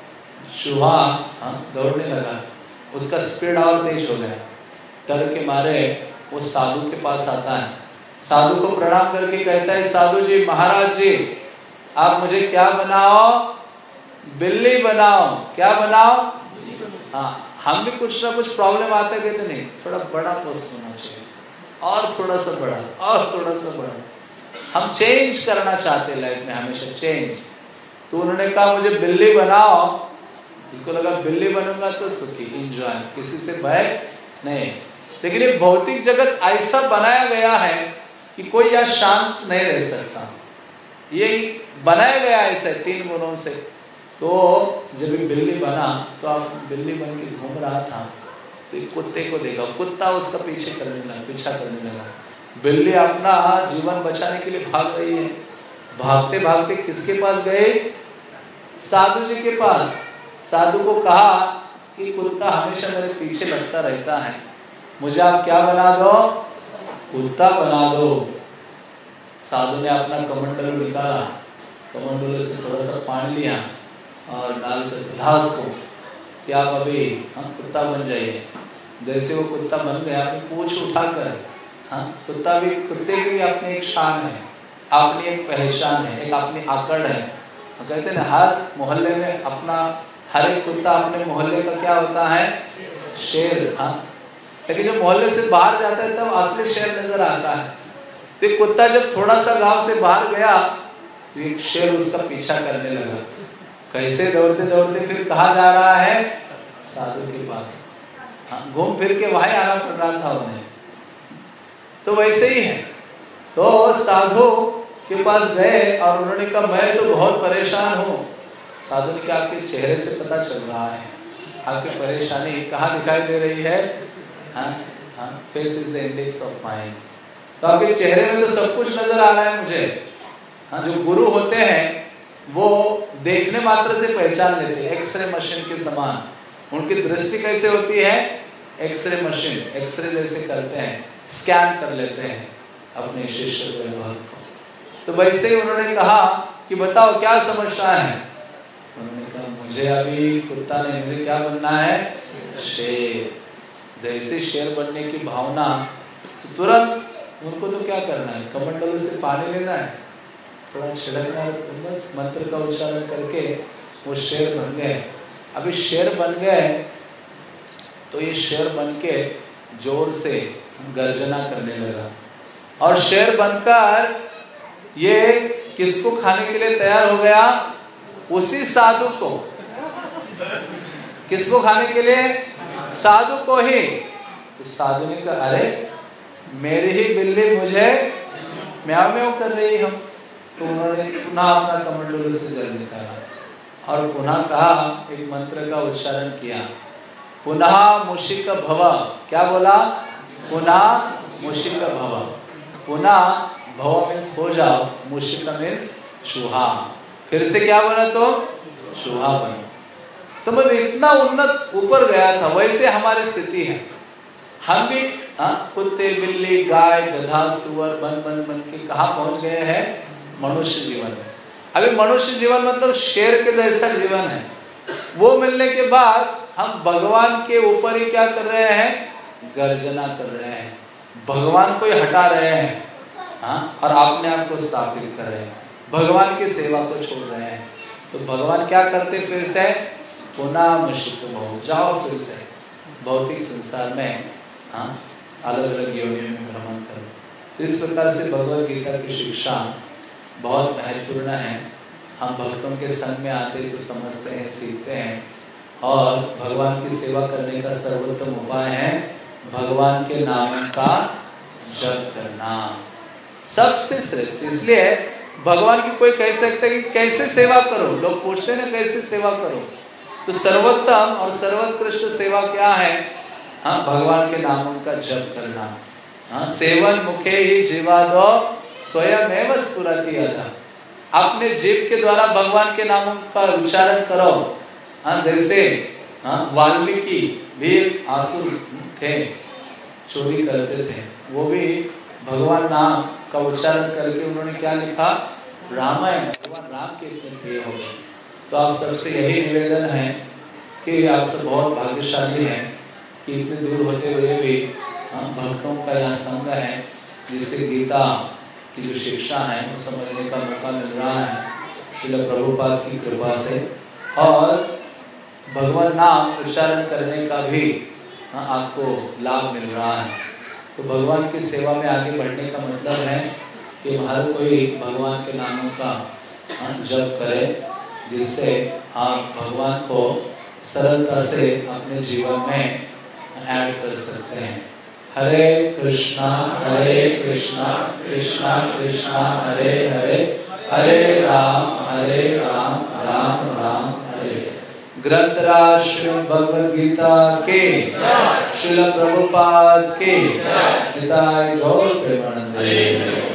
चूहा हाँ दौड़ने लगा, उसका स्पीड और तेज हो गया। डर के मारे वो साधु के पास आता है, साधु को प्रणाम करके कहता है, साधु जी महाराज जी आप मुझे क्या बनाओ, बिल्ली बनाओ। क्या बनाओ? हाँ, हम भी कुछ ना कुछ प्रॉब्लम आता है, कहते नहीं थोड़ा बड़ा पोस्ट होना चाहिए, और थोड़ा सा बड़ा, और थोड़ा सा बड़ा। हम चेंज करना चाहते लाइफ में, हमेशा चेंज। तो उन्होंने कहा मुझे बिल्ली बनाओ। इसको लगा बिल्ली बनूंगा तो सुखी, इंजॉय, किसी से भय नहीं। लेकिन ये भौतिक जगत ऐसा बनाया गया है कि कोई यहाँ शांत नहीं रह सकता। ये बनाया गया ऐसे तीन गुणों से। तो जब ये बिल्ली बना तो आप बिल्ली बन के घूम रहा था, तो एक कुत्ते को देखा, कुत्ता उसका पीछे करने लगा, पीछा करने लगा। बिल्ली अपना जीवन बचाने के लिए भाग रही है। भागते भागते किसके पास गए? साधु जी के पास। साधु को कहा कि कुत्ता हमेशा मेरे पीछे लगता रहता है, मुझे आप क्या बना दो? कुत्ता बना दो। साधु ने अपना कमंडल निकाला, कमंडल से थोड़ा सा पानी लिया और डालकर घास को कि आप अभी हाँ कुत्ता बन जाइए। जैसे वो कुत्ता बन गया, अपनी पूंछ उठाकर, हाँ कुत्ता भी, कुत्ते की भी अपनी एक शान है, अपनी एक पहचान है, एक अपनी आकड़ है। कहते हैं हर मोहल्ले में अपना, हर एक कुत्ता अपने मोहल्ले का क्या होता है? शेर। हाँ, लेकिन जब मोहल्ले से बाहर जाता है तब असली शेर नजर आता है। तो कुत्ता जब थोड़ा सा गांव से बाहर गया तो एक शेर उसका पीछा करने लगा। कैसे दौड़ते दौड़ते फिर कहाँ जा रहा है? साधु के पास। हाँ, घूम फिर के वहीं आना पड़ रहा था उन्हें। तो वैसे ही है। तो साधु के पास गए और उन्होंने कहा मैं तो बहुत परेशान हूँ। साधु ने कहा आपके चेहरे से पता चल रहा है, आपकी परेशानी कहाँ दिखाई दे रही है? हाँ हाँ, face is the index of mind. तो आपके चेहरे में तो सब कुछ नजर आ रहा है मुझे। हाँ, जो गुरु होते हैं वो देखने मात्र से पहचान लेते हैं, एक्सरे मशीन के समान। उनकी दृष्टि कैसे होती है? एक्सरे मशीन, एक्सरे जैसे करते हैं, स्कैन कर लेते हैं अपने शिष्य को, भक्त को। तो वैसे ही उन्होंने कहा कि बताओ क्या समस्या है? उन्होंने कहा मुझे अभी कुत्ता नहीं, मुझे क्या बनना है? शेर। जैसे शेर बनने की भावना, तो तुरंत उनको तो क्या करना है? कमंडल से पानी लेना है, थोड़ा छिड़कना है, तो बस मंत्र का उच्चारण करके वो शेर बन गए। अभी शेर बन गए तो ये शेर बन के जोर से गर्जना करने लगा। और शेर बनकर ये किसको खाने के लिए तैयार हो गया? उसी साधु को। किसको खाने के लिए? साधु को ही। तो साधु ने कहा अरे मेरी ही बिल्ली मुझे म्याऊ म्याऊ कर रही हम। तो उन्होंने पुनः अपना कमंडल से जल निकाला और पुनः कहा, एक मंत्र का उच्चारण किया, पुनः मुशिक भव। क्या बोला? पुनः मुशिक भव। पुनः भव मीन्स हो जाओ, मुशिक मीन्स चूहा। फिर से क्या बना? तो चूहा बना। समझ, इतना उन्नत ऊपर गया था। वैसे हमारी स्थिति है, हम भी हाँ कुत्ते बिल्ली गाय गधा सुअर बन बन बन के कहाँ पहुंच गए हैं? मनुष्य जीवन में। अभी मनुष्य जीवन मतलब शेर के जैसा जीवन है। वो मिलने के बाद हम भगवान के ऊपर ही क्या कर रहे हैं? गर्जना कर रहे हैं, भगवान को ही हटा रहे हैं। हाँ, और अपने आप को स्थापित कर रहे हैं, भगवान की सेवा को छोड़ रहे हैं। तो भगवान क्या करते? फिर से पुनः मुशिक भव, जाओ फिर से भौतिक संसार में, हाँ अलग अलग योनियों में भ्रमण करो। इस प्रकार से भगवद गीता की शिक्षा बहुत महत्वपूर्ण है। हम भक्तों के संग में आते तो समझते हैं, सीखते हैं, और भगवान की सेवा करने का सर्वोत्तम उपाय है भगवान के नाम का जप करना, सबसे श्रेष्ठ। इसलिए भगवान की कोई कह सकता है कि कैसे सेवा करो, लोग पूछते हैं ना कैसे सेवा करो, तो सर्वोत्तम और सर्वोत्कृष्ट सेवा क्या है? हाँ, भगवान के नामों का जप करना। हाँ, सेवन मुखे ही जीवादो स्वयं एवं स्फुरति अधः। अपने जीव के द्वारा भगवान के नामों का उच्चारण करो। हाँ, जैसे हाँ वाल्मीकि भी आसुर थे, चोरी करते थे, वो भी भगवान नाम का उच्चारण करके उन्होंने क्या लिखा? रामायण, भगवान राम के इतने प्रिय हो गए। तो आप सबसे यही निवेदन है कि आप सब बहुत भाग्यशाली हैं कि इतने दूर होते हुए भी भक्तों का यहाँ संग है, जिससे गीता की जो शिक्षा है वो समझने का मौका मिल रहा है श्रील प्रभुपाद की कृपा से, और भगवान नाम उच्चारण करने का भी आपको लाभ मिल रहा है। तो भगवान की सेवा में आगे बढ़ने का मतलब है कि हर कोई भगवान के नामों का जप करे, जिससे आप भगवान को सरलता से अपने जीवन में ऐड कर सकते हैं। हरे कृष्णा हरे कृष्णा कृष्णा कृष्णा हरे हरे, हरे राम हरे राम राम राम हरे। ग्रंथराज श्रीमद् भगवद गीता के, श्रील प्रभुपाद के, निताय गौर प्रेमानंद।